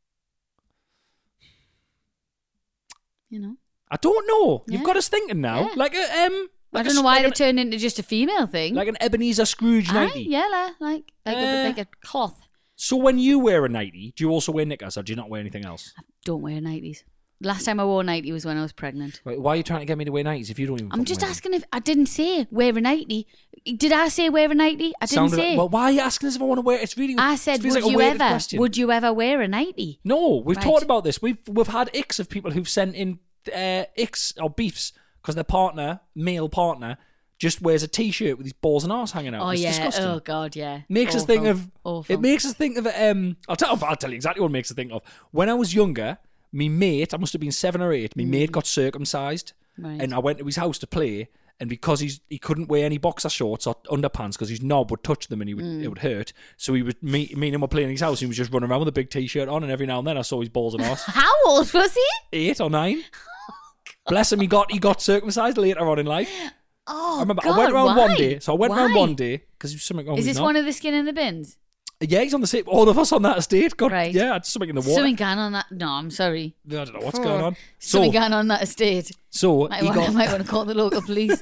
You know. I don't know. Yeah. You've got us thinking now. Yeah. Like a um. Like I don't a, know why like they an, turned into just a female thing. like an Ebenezer Scrooge Aye, nightie. yeah, like like like, Uh, a, like a cloth. So when you wear a nightie, do you also wear knickers or do you not wear anything else? Don't wear nighties. Last time I wore a nightie was when I was pregnant. Wait, why are you trying to get me to wear nighties if you don't even? I'm fucking just wear them? asking if I didn't say wear a nightie. Did I say wear a nightie? I didn't Sounded say. like- well, why are you asking us if I want to wear? It's really. I it said, feels would like a you weighted ever? question. Would you ever wear a nightie? No, we've Right. talked about this. We've we've had icks of people who've sent in uh, icks or beefs because their partner, male partner, just wears a t-shirt with his balls and arse hanging out. Oh It's yeah. disgusting. Oh god, yeah. Makes us Awful. think of. Awful. It makes us think of. Um, I'll tell. I'll tell you exactly what it makes us think of. When I was younger, me mate, I must have been seven or eight. Me mate got circumcised, Right. and I went to his house to play. And because he's he couldn't wear any boxer shorts or underpants because his knob would touch them and he would it would hurt. So he would me, me and him were playing in his house. And he was just running around with a big t-shirt on, and every now and then I saw his balls and arse. How old was he? Eight or nine. Bless him, he got he got circumcised later on in life. Oh, I remember God, I went around why? one day. So I went around Why? one day because there's something wrong Is with his this knob. one of the skin in the bins? Yeah, he's on the same. All of us on that estate. God, Right. yeah, had something in the water. Something going on that. No, I'm sorry. I don't know what's going on. Something So, going on that estate. so Might he want, I got might want to call the local police.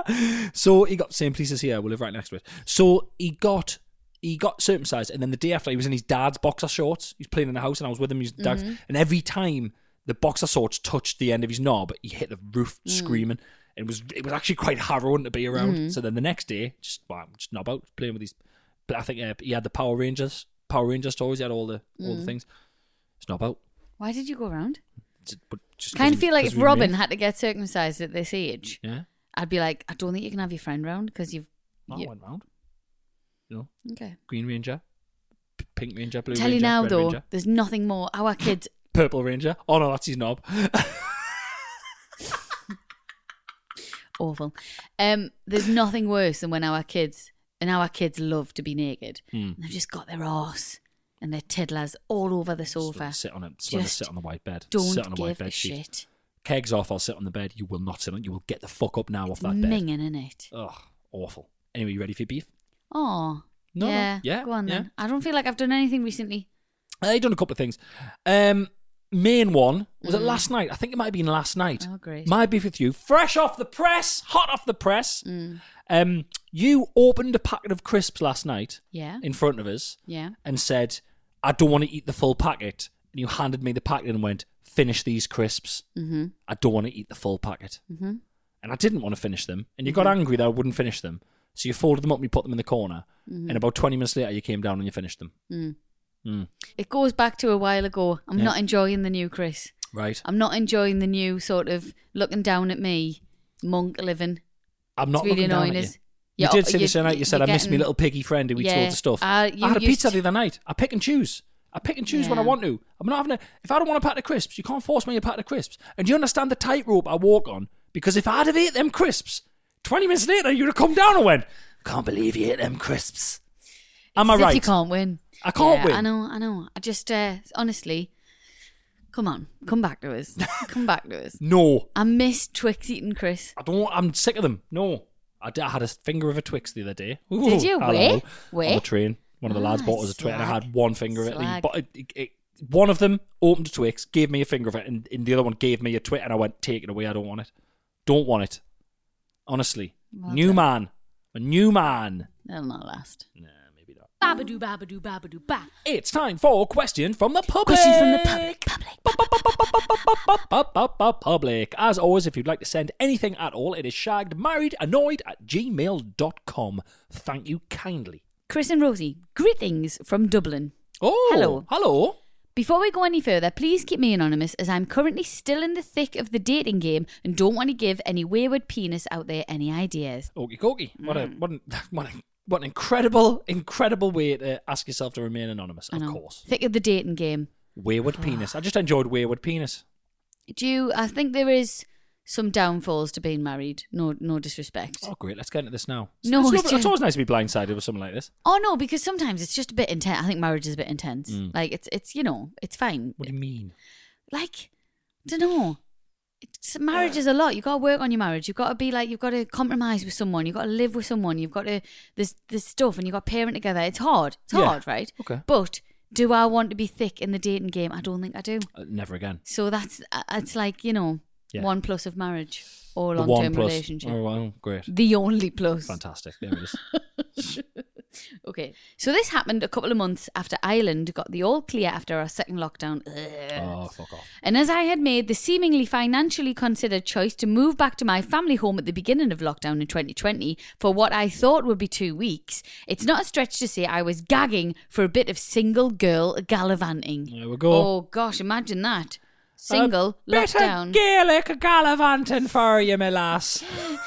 so he got same police as here. We live right next to it. So he got he got circumcised, and then the day after he was in his dad's boxer shorts. He was playing in the house, and I was with him. He was the dad's, Mm-hmm. and every time the boxer shorts touched the end of his knob, he hit the roof Mm. screaming. It was it was actually quite harrowing to be around. Mm-hmm. So then the next day, just well, just knob out, playing with his. I think uh, he had the Power Rangers, Power Ranger toys. He had all the all Mm. the things. Just knob out. Why did you go around? Just- But just Kind of 'cause feel we- like 'cause if we Robin mate. had to get circumcised at this age, yeah, I'd be like, I don't think you can have your friend round because you've. I you- went round. You know, Okay. Green Ranger, P- Pink Ranger, Blue Tell Ranger, you now Red though, Ranger. there's nothing more. Our kids. Purple Ranger. Oh no, that's his knob. Awful. Um, there's nothing worse than when our kids and our kids love to be naked. Hmm. And they've just got their arse and their tiddlers all over the So sofa. sit on it. So Just sit on the white bed. Don't sit on a white give bed a sheet. shit. Kegs off. I'll sit on the bed. You will not sit on. You will get the fuck up now off It's that bed. minging in it. Ugh, awful. Anyway, you ready for your beef? Oh. No, no. yeah. Yeah, Go on yeah. then. I don't feel like I've done anything recently. I've done a couple of things. Um, main one was it last night? I think it might have been last night. Mm. Oh, great. My beef with you, fresh off the press, hot off the press. Mm. Um, you opened a packet of crisps last night Yeah. in front of us. Yeah. And said, I don't want to eat the full packet. And you handed me the packet and went, finish these crisps. Mm-hmm. I don't want to eat the full packet. Mm-hmm. And I didn't want to finish them. And you got angry that I wouldn't finish them. So you folded them up and you put them in the corner. Mm-hmm. And about twenty minutes later, you came down and you finished them. Mm. Mm. It goes back to a while ago. I'm Yeah. not enjoying the new Chris. Right? I'm not enjoying the new sort of looking down at me, monk living. I'm not It's really looking down annoying. at you. Is You did say this the other night. You said, I you're miss me getting- little piggy friend who eats Yeah, loads of stuff. uh, you I had a used pizza to- the other night. I pick and choose. I pick and choose when I Yeah. want to. I'm not having a... If I don't want a packet of crisps, you can't force me a packet of crisps. And do you understand the tightrope I walk on? Because if I'd have ate them crisps, twenty minutes later, you'd have come down and went, can't believe you ate them crisps. Am I As if right? you can't win. I can't Yeah, win. I know, I know. I just, uh, honestly, come on, come back to us. Come back to us. No. I miss Twix eating Chris. I don't. I'm sick of them. No. I, did, I had a finger of a Twix the other day. Ooh, Did you? hello. Where? Where? On the train. One of the lads Ah, bought us a Twix and I slag. had one finger of it. And he Slag. bought it, it, it- one of them opened a Twix, gave me a finger of it, and, and the other one gave me a Twix, and I went, take it away. I don't want it. Don't want it. Honestly. Well new done. man. A new man. That'll not last. Nah, maybe not. Babadoo, babadoo, babadoo, ba. It's time for a question from the public. Questions from the public. Public. Public. As always, if you'd like to send anything at all, it is shaggedmarriedannoyed at gmail dot com. Thank you kindly. Chris and Rosie, greetings from Dublin. Oh, Hello. Hello. Before we go any further, please keep me anonymous as I'm currently still in the thick of the dating game and don't want to give any wayward penis out there any ideas. Okie dokie. What Mm. a what an, what, a, what an incredible, incredible way to ask yourself to remain anonymous, I of know. course. Thick of the dating game. Wayward penis. I just enjoyed wayward penis. Do you, I think there is some downfalls to being married. No, no disrespect. Oh, great. Let's get into this now. No, it's, it's lovely- just- it's always nice to be blindsided with something like this. Oh no, because sometimes it's just a bit intense. I think marriage is a bit intense. Like it's, it's you know, it's fine. What do you mean? Like, don't know. It's, marriage is a lot. You've got to work on your marriage. You've got to be like, you've got to compromise with someone. You've got to live with someone. You've got to, there's, there's stuff and you've got to parent together. It's hard. It's Yeah. hard, right? Okay. But do I want to be thick in the dating game? I don't think I do. Uh, never again. So that's, uh, it's like, you know, Yeah. one plus of marriage or The long one term plus. relationship. Oh, well, great. The only plus. Fantastic. There it is. Okay. So this happened a couple of months after Ireland got the all clear after our second lockdown. Ugh. Oh, fuck off. And as I had made the seemingly financially considered choice to move back to my family home at the beginning of lockdown in twenty twenty for what I thought would be two weeks, it's not a stretch to say I was gagging for a bit of single girl gallivanting. There we go. Oh gosh, imagine that. Single, A bit lockdown. of Gaelic gallivanting for you, my lass.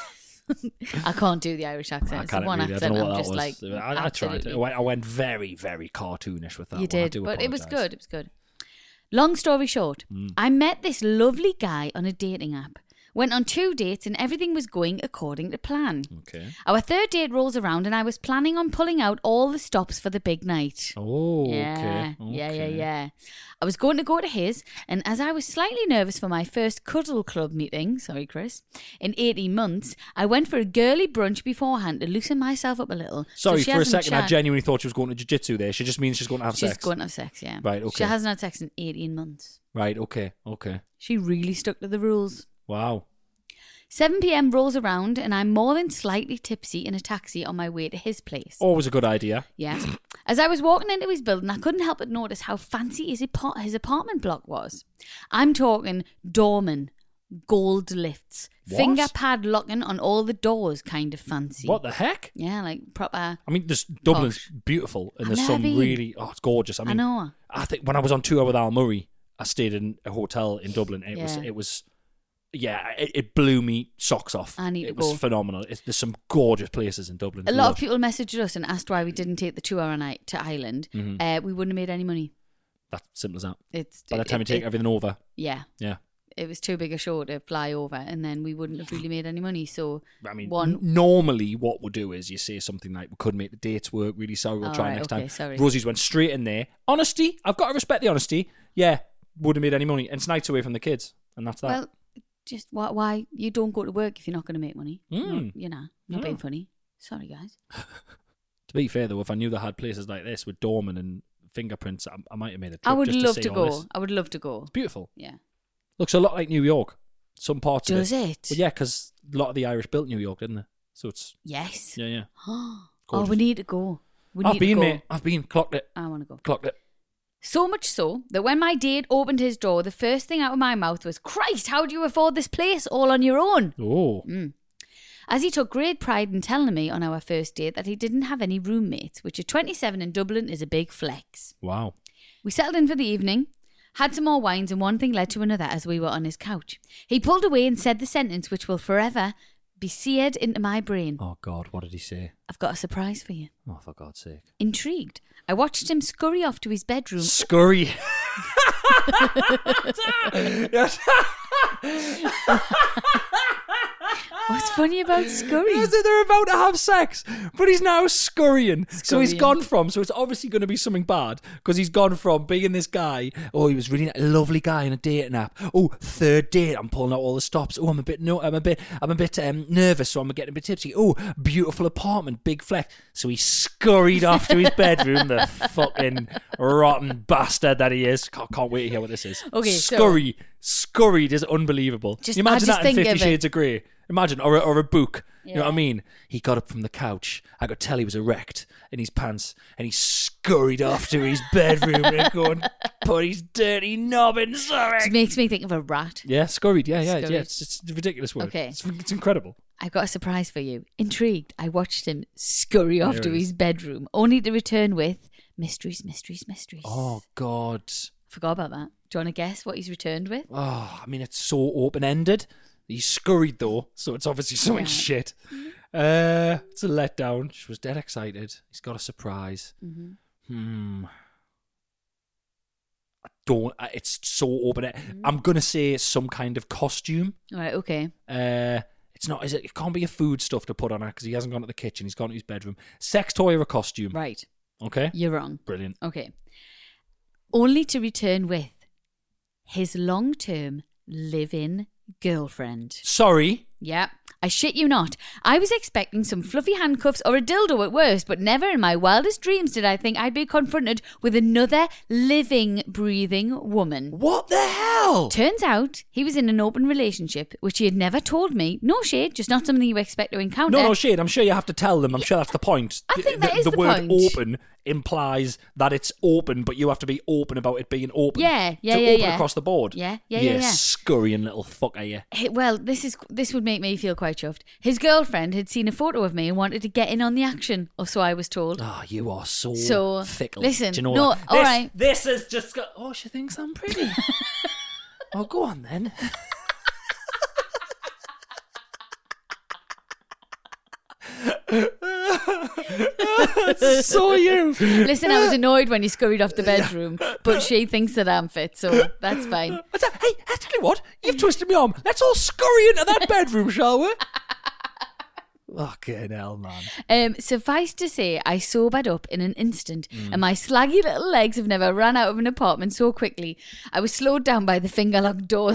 I can't do the Irish accent. I It's can't the one really. I accent don't know I'm what that just was. like. I, I tried. absolutely. I went, I went very, very cartoonish with that You one. I did, do but it was apologise. good. It was good. Long story short, Mm. I met this lovely guy on a dating app. Went on two dates and everything was going according to plan. Okay. Our third date rolls around and I was planning on pulling out all the stops for the big night. Oh, Yeah, okay. yeah, yeah, okay. yeah. I was going to go to his, and as I was slightly nervous for my first cuddle club meeting, sorry, Chris, in eighteen months, I went for a girly brunch beforehand to loosen myself up a little. So Sorry, she for a hasn't second, I chat- genuinely thought she was going to jiu-jitsu there. She just means she's going to have She's sex. going to have sex, yeah. Right, She okay. hasn't had sex in eighteen months. Right, okay, okay. She really stuck to the rules. Wow. seven p.m. rolls around and I'm more than slightly tipsy in a taxi on my way to his place. Always a good idea. Yeah. As I was walking into his building, I couldn't help but notice how fancy his, apart- his apartment block was. I'm talking doorman, gold lifts, What? finger pad locking on all the doors, kind of fancy. What the heck? Yeah, like proper. I mean, this Dublin's Posh. beautiful, and I've there's never some been. really oh, it's gorgeous. I I mean, know. I think when I was on tour with Al Murray, I stayed in a hotel in Dublin. It was, Yeah. it was, yeah, it, it blew me socks off. I need it to was go. phenomenal. It's, there's some gorgeous places in Dublin. A to lot love. of people messaged us and asked why we didn't take the two-hour night to Ireland. Mhm. Uh, we wouldn't have made any money. That's simple as that. It's By the time it- you take it- everything over, Yeah. yeah. It was too big a show to fly over, and then we wouldn't have really made any money. So, I mean, one. n- normally what we'll do is you say something like, "We couldn't make the dates work. Really sorry. We'll Oh, try right, next okay, time." sorry. Rosie's went straight in there. Honesty. I've got to respect the honesty. Yeah, wouldn't have made any money, and it's nights away from the kids, and that's that. Well, just why, why you don't go to work if you're not going to make money? Mm. No, you know, not being Mm. funny. Sorry, guys. To be fair though, if I knew they had places like this with Dorman and fingerprints, I, I might have made a trip. I would just love to, to, see all go. this. I would love to go. It's beautiful. Yeah. Looks a lot like New York. Some parts Does of it. it? Well, yeah, because a lot of the Irish built New York, didn't they? So it's Yes. yeah, yeah. oh, Gorgeous. we need to go. We I've need been, to go. mate. I've been. Clocked it. I want to go. Clocked it. So much so that when my date opened his door, the first thing out of my mouth was, "Christ, how do you afford this place all on your own?" Oh. Mm. As he took great pride in telling me on our first date that he didn't have any roommates, which at twenty-seven in Dublin is a big flex. Wow. We settled in for the evening, had some more wines, and one thing led to another as we were on his couch. He pulled away and said the sentence which will forever be seared into my brain. Oh God, what did he say? I've got a surprise for you. Oh, for God's sake. Intrigued, I watched him scurry off to his bedroom. Scurry. What's funny about scurry? Yes, they're about to have sex, but he's now scurrying. So he's Scurrying. gone from, so it's obviously going to be something bad, because he's gone from being this guy, oh, he was really a lovely guy in a dating app. Oh, third date, I'm pulling out all the stops. Oh, I'm a bit, no, I'm a bit, I'm a bit um, nervous, so I'm getting a bit tipsy. Oh, beautiful apartment, big flex. So he scurried off to his bedroom, the fucking rotten bastard that he is. Can't, can't wait to hear what this is. Okay, so- Scurry, scurried is unbelievable. Just- you imagine I just that in think Fifty of it- Shades of Grey. Imagine, or a, or a book. You know what I Yeah. mean? He got up from the couch. I could tell he was erect in his pants, and he scurried off to his bedroom and going, put his dirty knob in It something. makes me think of a rat. Yeah, scurried. Yeah, yeah, Scurried. yeah. It's, it's a ridiculous word. Okay. It's, it's incredible. I've got a surprise for you. Intrigued, I watched him scurry off There to it is. his bedroom, only to return with mysteries, mysteries, mysteries. Oh, God. Forgot about that. Do you want to guess what he's returned with? Oh, I mean, it's so open-ended. He scurried, though, so it's obviously something Yeah. shit. Uh, it's a letdown. She was dead excited. He's got a surprise. Mm-hmm. Hmm. I don't. uh, It's so open. Mm. I'm gonna say some kind of costume. All right, okay. Uh, it's not. Is it? It can't be a food stuff to put on her because he hasn't gone to the kitchen. He's gone to his bedroom. Sex toy or a costume? Right. Okay. You're wrong. Brilliant. Okay. Only to return with his long-term live-in girlfriend. Sorry. Yeah, I shit you not. I was expecting some fluffy handcuffs or a dildo at worst, but never in my wildest dreams did I think I'd be confronted with another living, breathing woman. What the hell? Turns out he was in an open relationship, which he had never told me. No shade, just not something you expect to encounter. No, no shade. I'm sure you have to tell them. I'm sure that's the point. I think the, that is the the word point. open implies that it's open, but you have to be open about it being open. Yeah, yeah, so yeah, open yeah. across the board. Yeah, yeah, you yeah, yeah. scurrying little fucker, you. Hey, well, this is this would make me feel quite chuffed. His girlfriend had seen a photo of me and wanted to get in on the action, or so I was told. Oh, you are so, So, fickle. listen, Do you know no, that? all this, right. This is just... Got, oh, she thinks I'm pretty. Oh, go on then. So you. Listen, I was annoyed when he scurried off the bedroom, but she thinks that I'm fit, so that's fine. I said, hey, I tell you what, you've twisted me arm. Let's all scurry into that bedroom, shall we? Fucking hell, man. Um, suffice to say, I sobered up in an instant, Mm. and my slaggy little legs have never run out of an apartment so quickly. I was slowed down by the finger-locked door.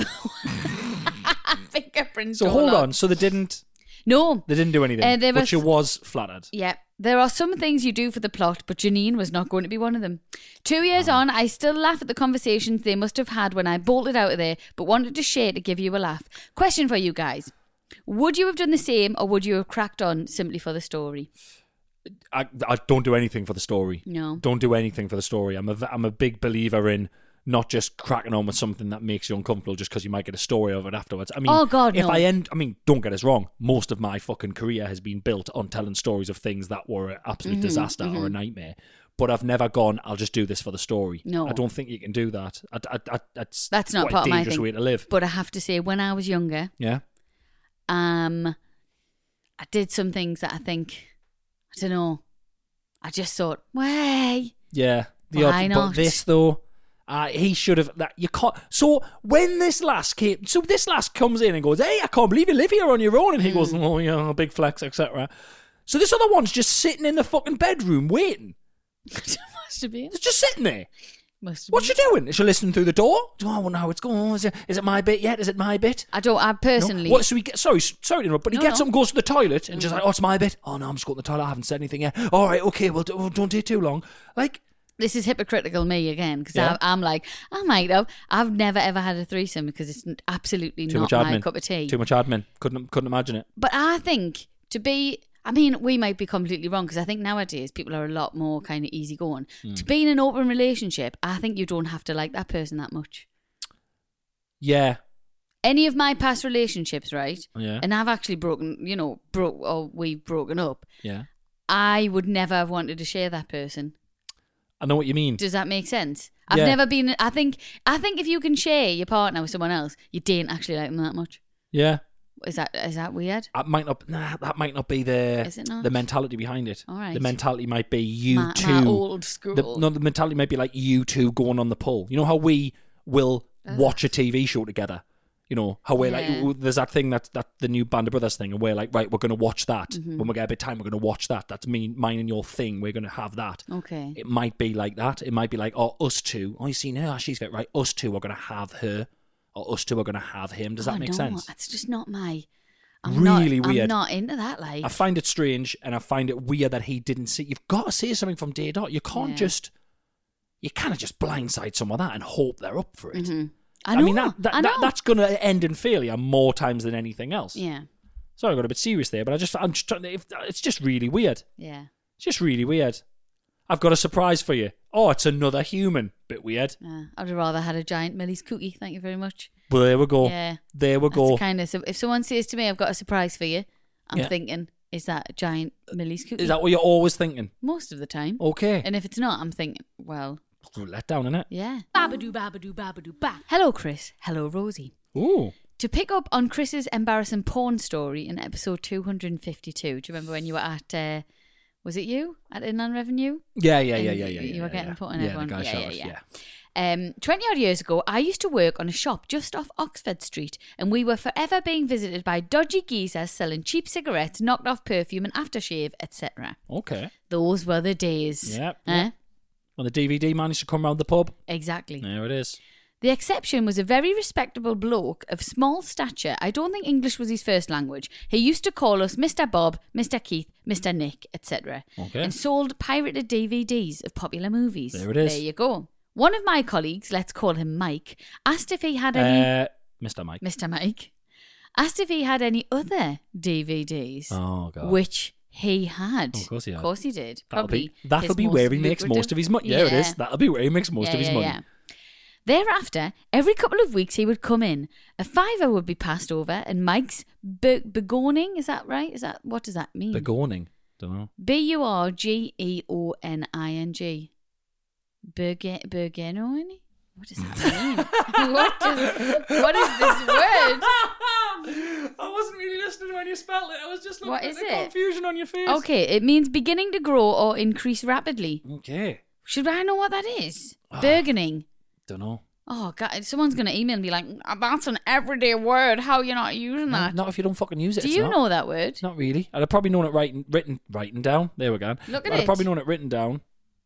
Fingerprint So door hold lock. on. So they didn't No. they didn't do anything, Uh, there but was- she was flattered. Yeah. There are some things you do for the plot, but Janine was not going to be one of them. Two years on, I still laugh at the conversations they must have had when I bolted out of there, but wanted to share to give you a laugh. Question for you guys. Would you have done the same, or would you have cracked on simply for the story? I, I don't do anything for the story. No. Don't do anything for the story. I'm a, I'm a big believer in not just cracking on with something that makes you uncomfortable just because you might get a story of it afterwards. I mean, Oh, God, if no. I end, I mean, don't get us wrong. Most of my fucking career has been built on telling stories of things that were an absolute Mm-hmm, disaster or a nightmare. But I've never gone, I'll just do this for the story. No. I don't think you can do that. I, I, I, that's That's not quite part a of my dangerous thing. way to live. But I have to say, when I was younger, Yeah. um, I did some things that I think, I don't know, I just thought, way. Yeah. The Why odd, not? But this though, uh, he should have. That you can't. So when this lass came, so this lass comes in and goes, "Hey, I can't believe you live here on your own," and he goes, "Oh yeah, big flex, et cetera" So this other one's just sitting in the fucking bedroom waiting. Must have been. It's just sitting there. Must have What's been. she doing? Is she listening through the door? Oh, I wonder how it's going. Is it, is it my bit yet? Is it my bit? I don't, I No? personally. What? So he get, sorry, sorry to interrupt, but he No, gets no. up and goes to the toilet and just like, "Oh, it's my bit." "Oh no, I'm just going to the toilet. I haven't said anything yet." "All right, okay. Well, don't, don't take too long." Like. This is hypocritical me again, because Yeah. I'm like, I might have. I've never ever had a threesome because it's n- absolutely Too not much my admin. cup of tea. Too much admin. Couldn't couldn't imagine it. But I think to be, I mean, we might be completely wrong because I think nowadays people are a lot more kind of easygoing. Hmm. To be in an open relationship, I think you don't have to like that person that much. Yeah. Any of my past relationships, right? Yeah. And I've actually broken, you know, broke or we've broken up. Yeah. I would never have wanted to share that person. I know what you mean. Does that make sense? I've Yeah. never been. I think. I think if you can share your partner with someone else, you didn't actually like them that much. Yeah. Is that is that weird? That might not. Nah, that might not be the Is it not? the mentality behind it. All right. The mentality might be you My- two. my old school. The, no, the mentality might be like you two going on the pull. You know how we will watch a T V show together. You know how we're Yeah. like, there's that thing that that the new Band of Brothers thing, and we're like, right, we're going to watch that Mm-hmm. when we get a bit of time. We're going to watch that. That's me, mine, and your thing. We're going to have that. Okay. It might be like that. It might be like, oh, us two. Oh, you see now, she's fit, right? Us two are going to have her, or us two are going to have him. Does that Oh, make no, sense? That's just not my. I'm Really not, weird. I'm not into that. Like, I find it strange, and I find it weird that he didn't see. You've got to say something from day dot. You can't Yeah. just, you kind of just blindside someone like that and hope they're up for it. Mhm. I know. mean, that, that, I know. that that's going to end in failure more times than anything else. yeah, Sorry, I got a bit serious there, but I just, I'm just trying to, if, it's just really weird. yeah. It's just really weird. I've got a surprise for you. Oh, it's another human. Bit weird. Uh, I'd rather had a giant Millie's cookie. Thank you very much. Well, there we go. Yeah. There we go. That's kind of. So if someone says to me, "I've got a surprise for you," I'm Yeah. thinking, "Is that a giant Millie's cookie?" Is that what you're always thinking? Most of the time. Okay. And if it's not, I'm thinking, well, Let down, innit? yeah. Babadoo, babadoo, babadoo, ba. Hello, Chris. Hello, Rosie. Ooh. To pick up on Chris's embarrassing porn story in episode two hundred fifty-two, do you remember when you were at, uh, was it you? At Inland Revenue? Yeah, yeah, And yeah, yeah, yeah. You yeah, were getting yeah. put on yeah, everyone. The guy yeah, shot yeah, us, Um, twenty odd years ago, I used to work on a shop just off Oxford Street, and we were forever being visited by dodgy geezers selling cheap cigarettes, knocked off perfume and aftershave, et cetera. Okay. Those were the days. Yep. Eh? yep. When the D V D man used to come round the pub. Exactly. There it is. The exception was a very respectable bloke of small stature. I don't think English was his first language. He used to call us Mister Bob, Mister Keith, Mister Nick, et cetera. Okay. And sold pirated D V Ds of popular movies. There it is. There you go. One of my colleagues, let's call him Mike, asked if he had any... Uh, Mister Mike. Mister Mike. Asked if he had any other D V Ds. Oh, God. Which he had. Oh, of course he had. Of course he did. That'll Probably be, that'll his be most where he makes lucrative- most of his money. Yeah, it is. That'll be where he makes most Yeah, of his yeah, money. yeah. Thereafter, every couple of weeks he would come in. A fiver would be passed over, and Mike's be- begoning, is that right? Is that what does that mean? Begoning. Don't know. B U R G E O N I N G. Berge- Bergenon? What does that mean? what, does, what is this word? I wasn't really listening when you spelled it. I was just looking What at is the it? confusion on your face. Okay, it means beginning to grow or increase rapidly. Okay. Should I know what that is? Ah. Burgeoning. Don't know. Oh, God, someone's going to email and be like, that's an everyday word. How are you not using No, that? not if you don't fucking use it. Do it's you not. know that word? Not really. I'd have probably known it writing, written, writing down. There we go. Look at I'd it. have probably known it written down.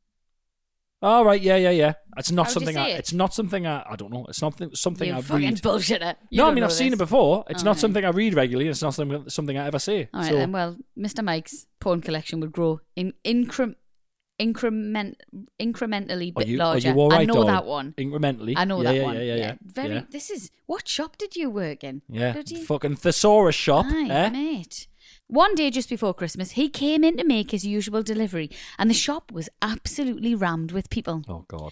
All right, yeah, yeah, yeah. It's not How'd you something. say I, it? it's not something I. I don't know. It's not something. Something You I fucking read. bullshitter. You No, I don't mean know I've seen this. it before. It's Oh, not right. something I read regularly. It's not something something I ever say. All right, so then. Well, Mister Mike's porn collection would grow in incre- increment incrementally are bit you, larger. Are you all right, I know Dawn? that one. Incrementally. I know yeah, that yeah, one. Yeah, yeah, yeah. Very. yeah. This is what shop did you work in? Yeah. Did you? Fucking thesaurus shop. Aye, eh? mate. One day just before Christmas, he came in to make his usual delivery, and the shop was absolutely rammed with people. Oh God.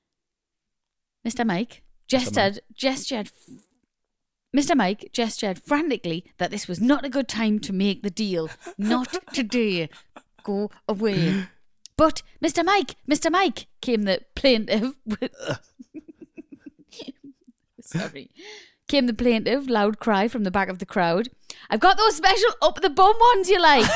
Mister Mike gestured, gestured, Mister Mike gestured frantically that this was not a good time to make the deal. Not today. Go away. But Mister Mike, Mister Mike, came the plaintive. Sorry. Came the plaintive, loud cry from the back of the crowd. I've got those special up the bum ones you like.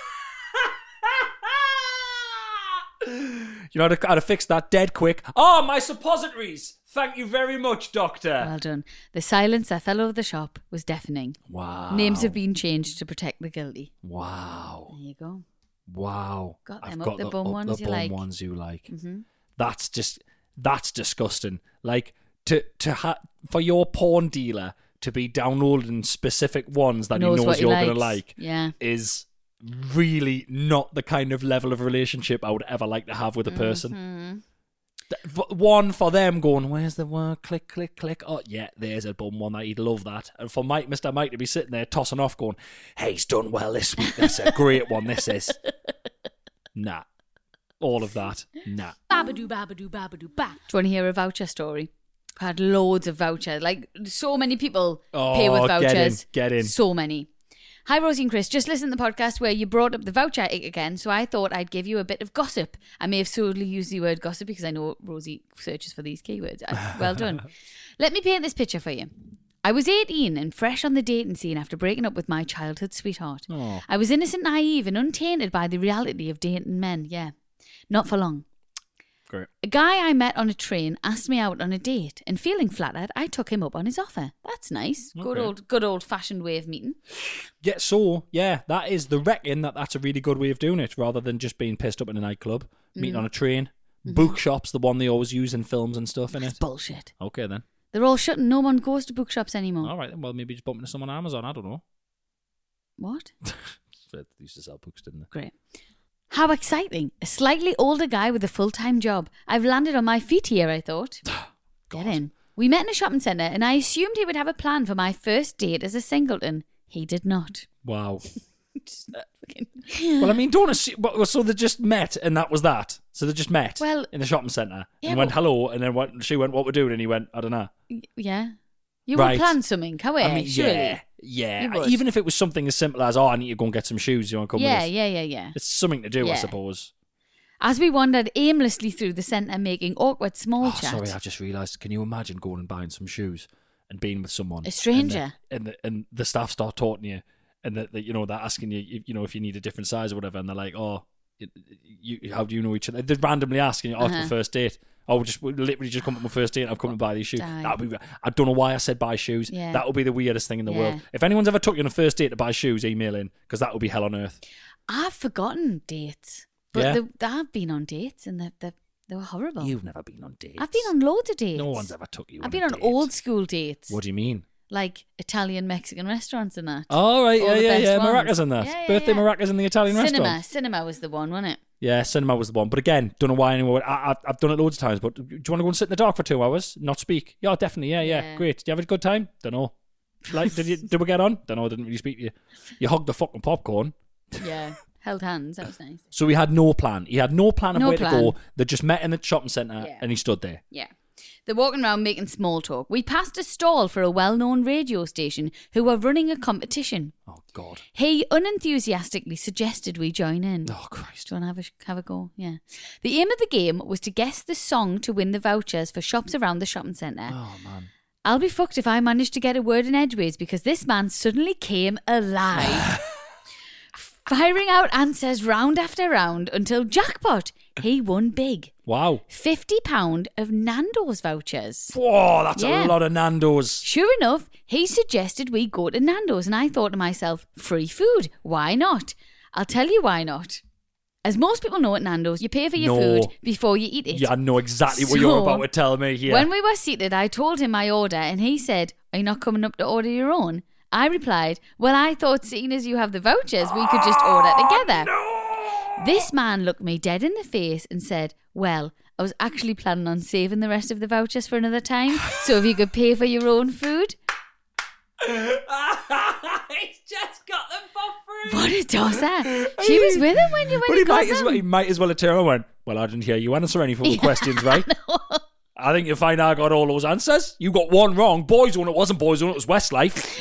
You know how to, how to fix that dead quick. Oh, my suppositories. Thank you very much, doctor. Well done. The silence that fell over the shop was deafening. Wow. Names have been changed to protect the guilty. Wow. There you go. Wow. Got I've them got up the the bum up ones the you bum like. ones you like. Mm-hmm. That's just that's disgusting. Like to to ha- for your porn dealer to be downloading specific ones that Knows he knows what he you're going to likes. like Yeah. is really not the kind of level of relationship I would ever like to have with a person. Mm-hmm. Th- f- One for them going, where's the word? Click, click, click. Oh, yeah, there's a bum one that he'd love that. And for Mike, Mister Mike to be sitting there tossing off going, hey, he's done well this week. That's a great one, this is. Nah. All of that. Nah. Babadoo, babadoo, babadoo, ba. Do you want to hear a voucher story? I had loads of vouchers. Like, so many people pay with Oh, vouchers. get in, get in. So many. Hi, Rosie and Chris. Just listened to the podcast where you brought up the voucher ick again, so I thought I'd give you a bit of gossip. I may have solely used the word gossip because I know Rosie searches for these keywords. I- Well done. Let me paint this picture for you. I was eighteen and fresh on the dating scene after breaking up with my childhood sweetheart. Oh. I was innocent, naive, and untainted by the reality of dating men. Yeah. Not for long. Great. A guy I met on a train asked me out on a date, and feeling flattered, I took him up on his offer. That's nice. Good Okay. old, good old fashioned way of meeting. Yeah, so, yeah, that is the reckon that that's a really good way of doing it rather than just being pissed up in a nightclub, meeting Mm. on a train. Mm-hmm. Bookshop's the one they always use in films and stuff, in That's it. bullshit. Okay, then. They're all shut and no one goes to bookshops anymore. All right, then. Well, maybe just bump into someone on Amazon. I don't know. What? They used to sell books, didn't they? Great. How exciting. A slightly older guy with a full-time job. I've landed on my feet here, I thought. Get in. We met in a shopping centre and I assumed he would have a plan for my first date as a singleton. He did not. Wow. Just that fucking- Well, I mean, don't assume. well, So they just met, and that was that. So they just met Well, in the shopping centre yeah, and went but- hello, and then what, she went, "What we're doing?" And he went, "I don't know." Yeah. You Right. would plan something, how I mean, surely. yeah, yeah. You would. Even if it was something as simple as, "Oh, I need to go and get some shoes. You want to come Yeah, with us?" yeah, yeah, yeah. It's something to do, I Yeah. suppose. As we wandered aimlessly through the centre making awkward small Oh, chat. sorry, I've just realised. Can you imagine going and buying some shoes and being with someone, A stranger. and the, and the, and the staff start talking to you, and that you know they're asking you, you, you know, if you need a different size or whatever, and they're like, "Oh, you, you how do you know each other?" They're randomly asking you after Uh-huh. the first date. I would just would literally just come up on my first date and I've come to buy these shoes. Die. That'd be, I don't know why I said buy shoes. Yeah. That would be the weirdest thing in the Yeah. world. If anyone's ever took you on a first date to buy shoes, email in, because that would be hell on earth. I've forgotten dates. But Yeah? the, the, I've been on dates and they're, they're, they were horrible. You've never been on dates. I've been on loads of dates. No one's ever took you on I've been a on date. old school dates. What do you mean? Like Italian, Mexican restaurants and that. Oh, right, All yeah, the yeah, best yeah. ones. Maracas in that. Yeah, yeah, Birthday yeah. maracas in the Italian Cinema. restaurant. Cinema was the one, wasn't it? Yeah, cinema was the one. But again, don't know why anyone. I, I've, I've done it loads of times. But do you want to go and sit in the dark for two hours, not speak? Yeah, definitely. Yeah, yeah, Yeah. great. Did you have a good time? Don't know. Like, did you? Did we get on? Don't know. I didn't really speak to you. You hugged the fucking popcorn. Yeah. Held hands. That was nice. So he had no plan. He had no plan of No where plan. to go. They just met in the shopping centre Yeah. and he stood there. Yeah. They're walking around making small talk. We passed a stall for a well-known radio station who were running a competition. Oh, God. He unenthusiastically suggested we join in. Oh, Christ. Do you want to have a, have a go? Yeah. The aim of the game was to guess the song to win the vouchers for shops around the shopping centre. Oh, man. I'll be fucked if I managed to get a word in edgeways because this man suddenly came alive. Firing out answers round after round until jackpot, he won big. Wow. fifty pounds of Nando's vouchers. Whoa, that's Yeah. a lot of Nando's. Sure enough, he suggested we go to Nando's and I thought to myself, free food, why not? I'll tell you why not. As most people know at Nando's, you pay for your No. food before you eat it. Yeah, I know exactly what So, you're about to tell me here. When we were seated, I told him my order and he said, are you not coming up to order your own? I replied, well, I thought seeing as you have the vouchers, we could just order together. This man looked me dead in the face and said, well, I was actually planning on saving the rest of the vouchers for another time, so if you could pay for your own food. He's just got them for free. What a tosser. She was with him when you when But he he got might, as them. well, he might as well have turned around and went, well, I didn't hear you answer any fucking Yeah, questions, right? I think you'll find I got all those answers. You got one wrong. Boyzone, it wasn't Boyzone, it was Westlife.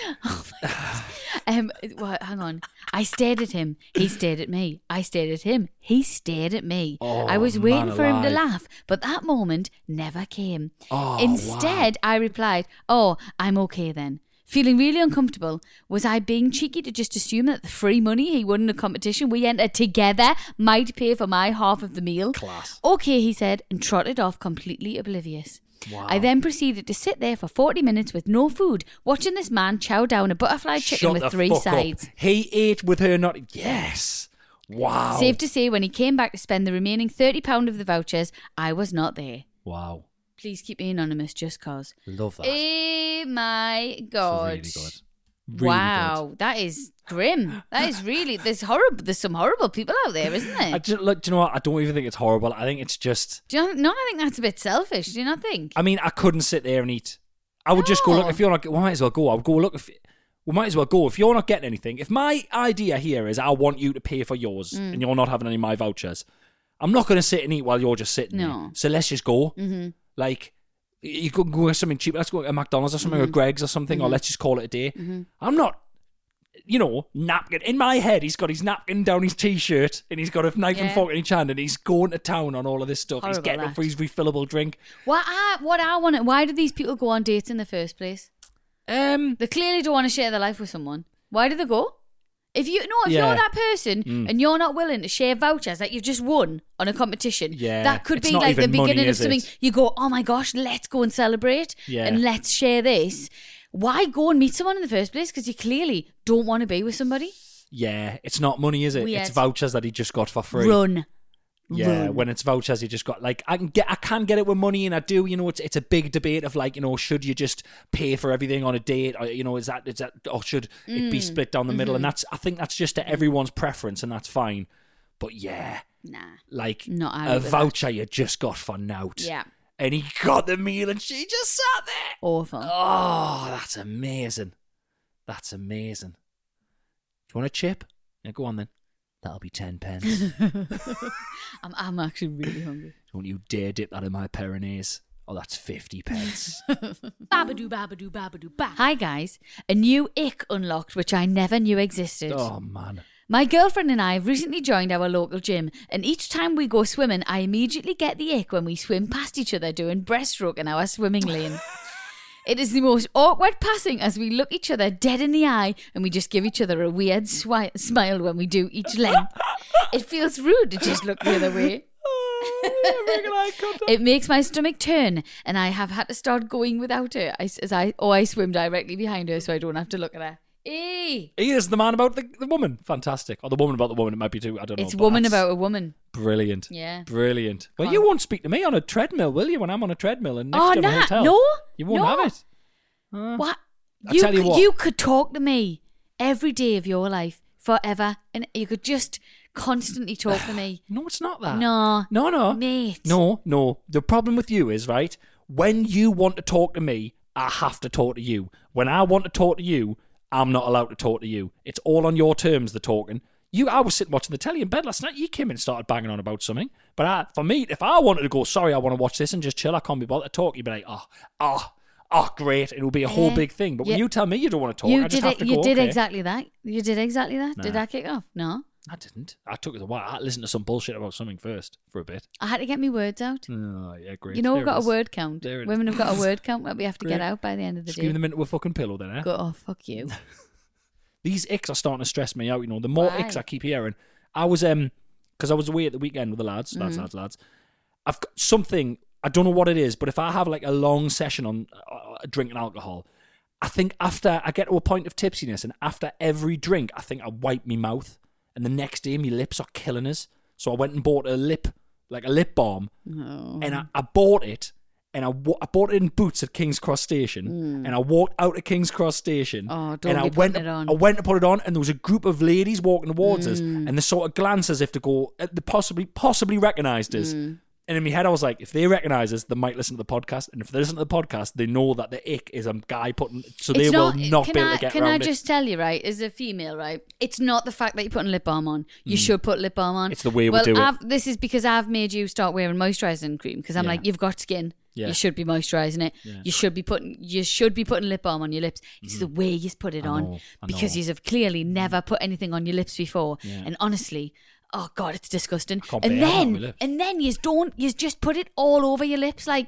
Um, well, hang on. I stared at him. He stared at me. I stared at him. He stared at me. Oh, I was waiting man for him to alive. laugh, but that moment never came. Oh, Instead, I replied, oh, I'm okay then. Feeling really uncomfortable, was I being cheeky to just assume that the free money he won in a competition we entered together might pay for my half of the meal? Class. Okay, he said, and trotted off completely oblivious. Wow. I then proceeded to sit there for forty minutes with no food, watching this man chow down a butterfly chicken Shut with the three fuck sides. Up. He ate with her not... Yes. Wow. Safe to say, when he came back to spend the remaining thirty pounds of the vouchers, I was not there. Wow. Please keep me anonymous just cause. Love that. Eh, my God. Really good. Really wow, that is grim. That is really, there's horrible, there's some horrible people out there, isn't there? I just, look, do you know what? I don't even think it's horrible. I think it's just... Do you not, no, I think that's a bit selfish. Do you not think? I mean, I couldn't sit there and eat. I would just go, look, No. if you're not... We might as well go. I would go, look, if... We might as well go. If you're not getting anything, if my idea here is I want you to pay for yours Mm. and you're not having any of my vouchers, I'm not going to sit and eat while you're just sitting No. there. So let's just go. Mm-hmm. Like, you could go with something cheap. Let's go to a McDonald's or something, Mm-hmm. or Greg's or something, or let's just call it a day. Mhm. I'm not... You know, napkin. In my head, he's got his napkin down his t-shirt and he's got a knife and Yeah. fork in each hand and he's going to town on all of this stuff. he's Horrible, getting up that. for his refillable drink. What I, what I want to, why do these people go on dates in the first place? Um, They clearly don't want to share their life with someone. Why do they go? If you no, if Yeah. you're that person Mm. and you're not willing to share vouchers that you've just won on a competition, Yeah, that could it's be not like the even money, beginning of is something. it? You go, oh my gosh, let's go and celebrate Yeah. and let's share this. Why go and meet someone in the first place? Because you clearly don't want to be with somebody. yeah, it's not money, is it? Weird. It's vouchers that he just got for free. Run. Yeah, Run. when it's vouchers, you just got like I can get, I can get it with money, and I do. You know, it's it's a big debate of like, you know, should you just pay for everything on a date, or you know, is that is that, or should it be Mm. split down the middle? And that's, I think that's just to everyone's preference, and that's fine. But yeah, Nah. like Not happy a with that. voucher you just got for nout. Yeah. And he got the meal, and she just sat there. Awful. Oh, that's amazing. That's amazing. Do you want a chip? Yeah, go on then. That'll be ten pence. I'm, I'm actually really hungry. Don't you dare dip that in my Pyrenees. Oh, that's fifty pence. Babadoo, babadoo, babadoo, ba. Hi guys, a new ick unlocked which I never knew existed. Oh, man. My girlfriend and I have recently joined our local gym, and each time we go swimming, I immediately get the ick when we swim past each other doing breaststroke in our swimming lane. It is the most awkward passing as we look each other dead in the eye and we just give each other a weird swi- smile when we do each leg. It feels rude to just look the other way. Making eye contact. It makes my stomach turn, and I have had to start going without her. I, as I, or I swim directly behind her, so I don't have to look at her. Hey. He is the man about the, the woman. Fantastic. Or the woman about the woman. It might be too. I don't know. It's but woman that's about a woman. Brilliant. Yeah. Brilliant. Well, Come you on. won't speak to me on a treadmill, will you? When I'm on a treadmill and next Oh, to a nah, hotel. no. You won't no. have it. Uh, What? I tell you c- what. You could talk to me every day of your life forever, and you could just constantly talk to me. No, it's not that. No. No, no. Mate. No, no. The problem with you is, right, when you want to talk to me, I have to talk to you. When I want to talk to you, I'm not allowed to talk to you. It's all on your terms, the talking. You, I was sitting watching the telly in bed last night. You came in and started banging on about something. But I, for me, if I wanted to go, sorry, I want to watch this and just chill, I can't be bothered to talk, you'd be like, oh, oh, oh, great. It'll be a whole Yeah. big thing. But when Yeah. you tell me you don't want to talk, You I just did have it. to You go, did okay. exactly that. You did exactly that. Did Nah. I kick off? No. I didn't. I took it a while. I listened to some bullshit about something first for a bit. I had to get my words out. Oh, yeah, great. You know, we've There it got a is. word count. There it Women is. have got a word count that we have to get Great. out by the end of the Just give day. them into a fucking pillow then, eh? Go, oh, fuck you. These icks are starting to stress me out, you know. The more Why? icks I keep hearing. I was, um, because I was away at the weekend with the lads, lads, Mm-hmm. lads, lads. I've got something, I don't know what it is, but if I have like a long session on uh, drinking alcohol, I think after I get to a point of tipsiness and after every drink, I think I wipe my mouth and the next day my lips are killing us. So I went and bought a lip, like a lip balm, Oh. and I, I bought it. And I, wa- I bought it in Boots at King's Cross Station, and I walked out of King's Cross Station, Oh, don't and I be went, putting it on. I went to put it on, and there was a group of ladies walking towards us, Mm. and they sort of glanced as if to go, uh, they possibly, possibly recognised us. Mm. And in my head, I was like, if they recognise us, they might listen to the podcast, and if they listen to the podcast, they know that the ick is a guy putting, so they It's will not can be able I, to get Can around I it. just tell you, right, as a female, right, it's not the fact that you're putting lip balm on. You should put lip balm on. Mm. It's the way we well, do it. I've, this is because I've made you start wearing moisturising cream because I'm Yeah. like, you've got skin. Yeah. You should be moisturising it. Yeah. You should be putting you should be putting lip balm on your lips. It's the way you put it Mm-hmm. I on know, I because know. you have clearly never put anything on your lips before. Yeah. And honestly, oh god, it's disgusting. can't And bear that on my then lips. and then you don't you just put it all over your lips, like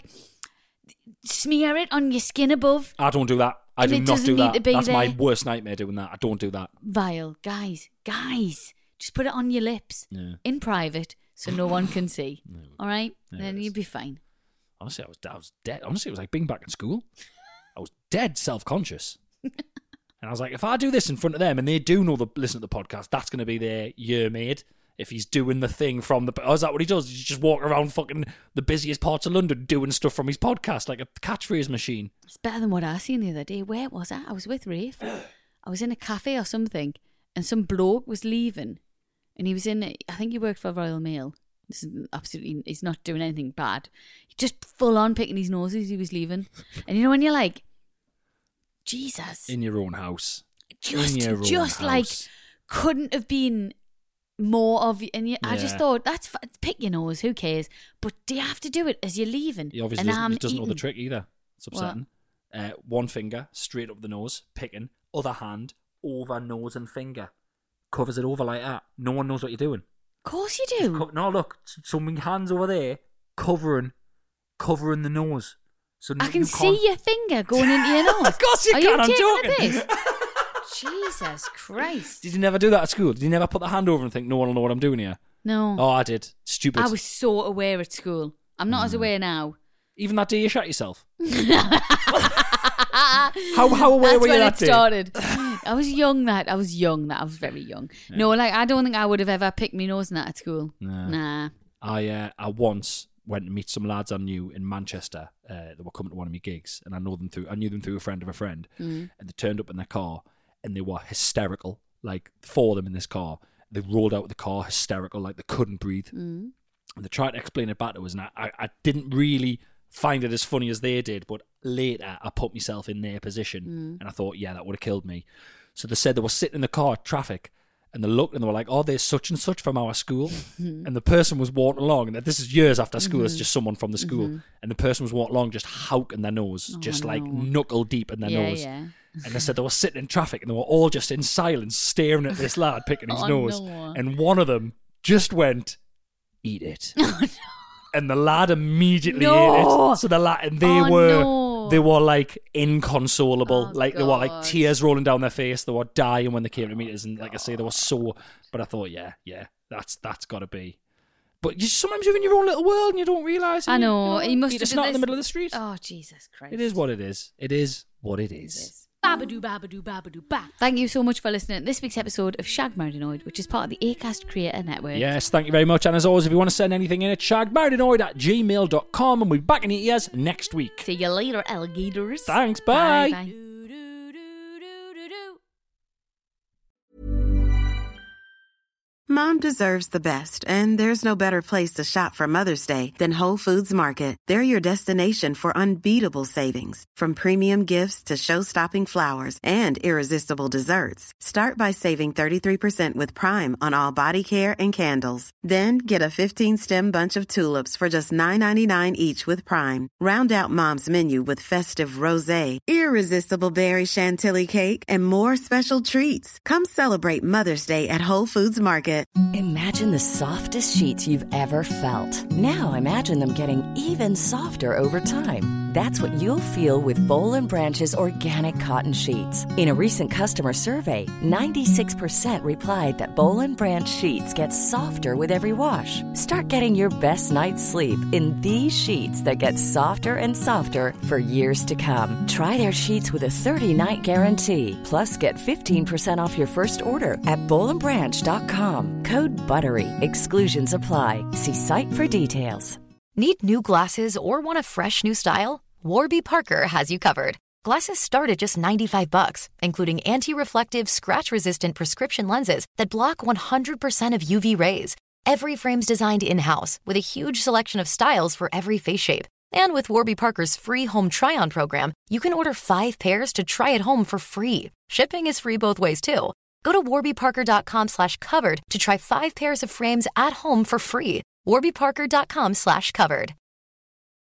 smear it on your skin above. I don't do that. I And do it not doesn't do need that. to be That's my there. worst nightmare doing that. I don't do that. Vile, guys, guys, just put it on your lips Yeah. in private so no one can see. All right, There then it is. you'll be fine. Honestly, I was, I was dead. Honestly, it was like being back in school. I was dead self-conscious. And I was like, if I do this in front of them and they do know the listen to the podcast, that's going to be their year made. If he's doing the thing from the... Oh, is that what he does? He's just walking around fucking the busiest parts of London doing stuff from his podcast like a catchphrase machine. It's better than what I seen the other day. Where was I? I was with Rafe. I was in a cafe or something, and some bloke was leaving, and he was in. I think he worked for Royal Mail. This is absolutely. He's not doing anything bad. He just full on picking his nose as he was leaving, and you know when you're like, Jesus, In your own house. just in your own just like house. couldn't have been more of you. And you, I just Yeah. thought that's fi- pick your nose. Who cares? But do you have to do it as you're leaving? He obviously and doesn't, I'm he doesn't know the eating. trick either. It's upsetting. Uh, one finger straight up the nose, picking. Other hand over nose and finger. Covers it over like that. No one knows what you're doing. Of course you do. Co- no, look. So my hands over there covering covering the nose. So I you can can't- see your finger going into your nose. Of course you Are can, you I'm taking joking. the piss? Jesus Christ. Did you never do that at school? Did you never put the hand over and think no one will know what I'm doing here? No. Oh, I did. Stupid. I was so aware at school. I'm not Mm. as aware now. Even that day you shot yourself. how how aware That's were you when that it day? started. I was young that. I was young that. I was very young. No, like, I don't think I would have ever picked my nose in that at school. No. Nah. I uh, I once went to meet some lads I knew in Manchester uh, that were coming to one of my gigs, and I know them through I knew them through a friend of a friend, Mm. and they turned up in their car, and they were hysterical. Like four of them in this car, they rolled out of the car hysterical, like they couldn't breathe. Mm. And they tried to explain it back to us, and I, I, I didn't really find it as funny as they did. But later, I put myself in their position, Mm. and I thought, yeah, that would have killed me. So they said they were sitting in the car, traffic. And they looked and they were like, oh, there's such and such from our school. And the person was walking along, and this is years after school, Mm-hmm. it's just someone from the school. And the person was walking along just howking their nose, just like no. knuckle deep in their Yeah, nose. yeah. And they said they were sitting in traffic and they were all just in silence staring at this lad picking his Oh, nose. no. And one of them just went, eat it. And the lad immediately No. ate it. So the lad, and they Oh, were, no. they were like inconsolable. Oh, like they were like God. tears rolling down their face. They were dying when they came to meet us. And like I say, they were sore. But I thought, yeah, yeah, that's that's got to be. But you sometimes you're in your own little world and you don't realise. I know. He must have It's been not in this- the middle of the street. Oh, Jesus Christ. It is what it is. It is what it is. Babadoo, babadoo, babadoo, ba. Thank you so much for listening to this week's episode of Shag Married Annoyed, which is part of the Acast Creator Network. Yes, thank you very much. And as always, if you want to send anything in, it's shagmarriedanoid at gmail dot com, and we'll be back in your ears next week. See you later, alligators. Thanks, bye. Bye. Bye. Mom deserves the best, and there's no better place to shop for Mother's Day than Whole Foods Market. They're your destination for unbeatable savings, from premium gifts to show-stopping flowers and irresistible desserts. Start by saving thirty-three percent with Prime on all body care and candles. Then get a fifteen-stem bunch of tulips for just nine ninety-nine each with Prime. Round out Mom's menu with festive rosé, irresistible berry chantilly cake, and more special treats. Come celebrate Mother's Day at Whole Foods Market. Imagine the softest sheets you've ever felt. Now imagine them getting even softer over time. That's what you'll feel with Boll and Branch's organic cotton sheets. In a recent customer survey, ninety-six percent replied that Boll and Branch sheets get softer with every wash. Start getting your best night's sleep in these sheets that get softer and softer for years to come. Try their sheets with a thirty-night guarantee. Plus, get fifteen percent off your first order at boll and branch dot com. Code BUTTERY. Exclusions apply. See site for details. Need new glasses or want a fresh new style? Warby Parker has you covered. Glasses start at just ninety-five bucks, including anti-reflective, scratch-resistant prescription lenses that block one hundred percent of U V rays. Every frame's designed in-house with a huge selection of styles for every face shape. And with Warby Parker's free home try-on program, you can order five pairs to try at home for free. Shipping is free both ways, too. Go to warbyparker.com slash covered to try five pairs of frames at home for free. warbyparker.com slash covered.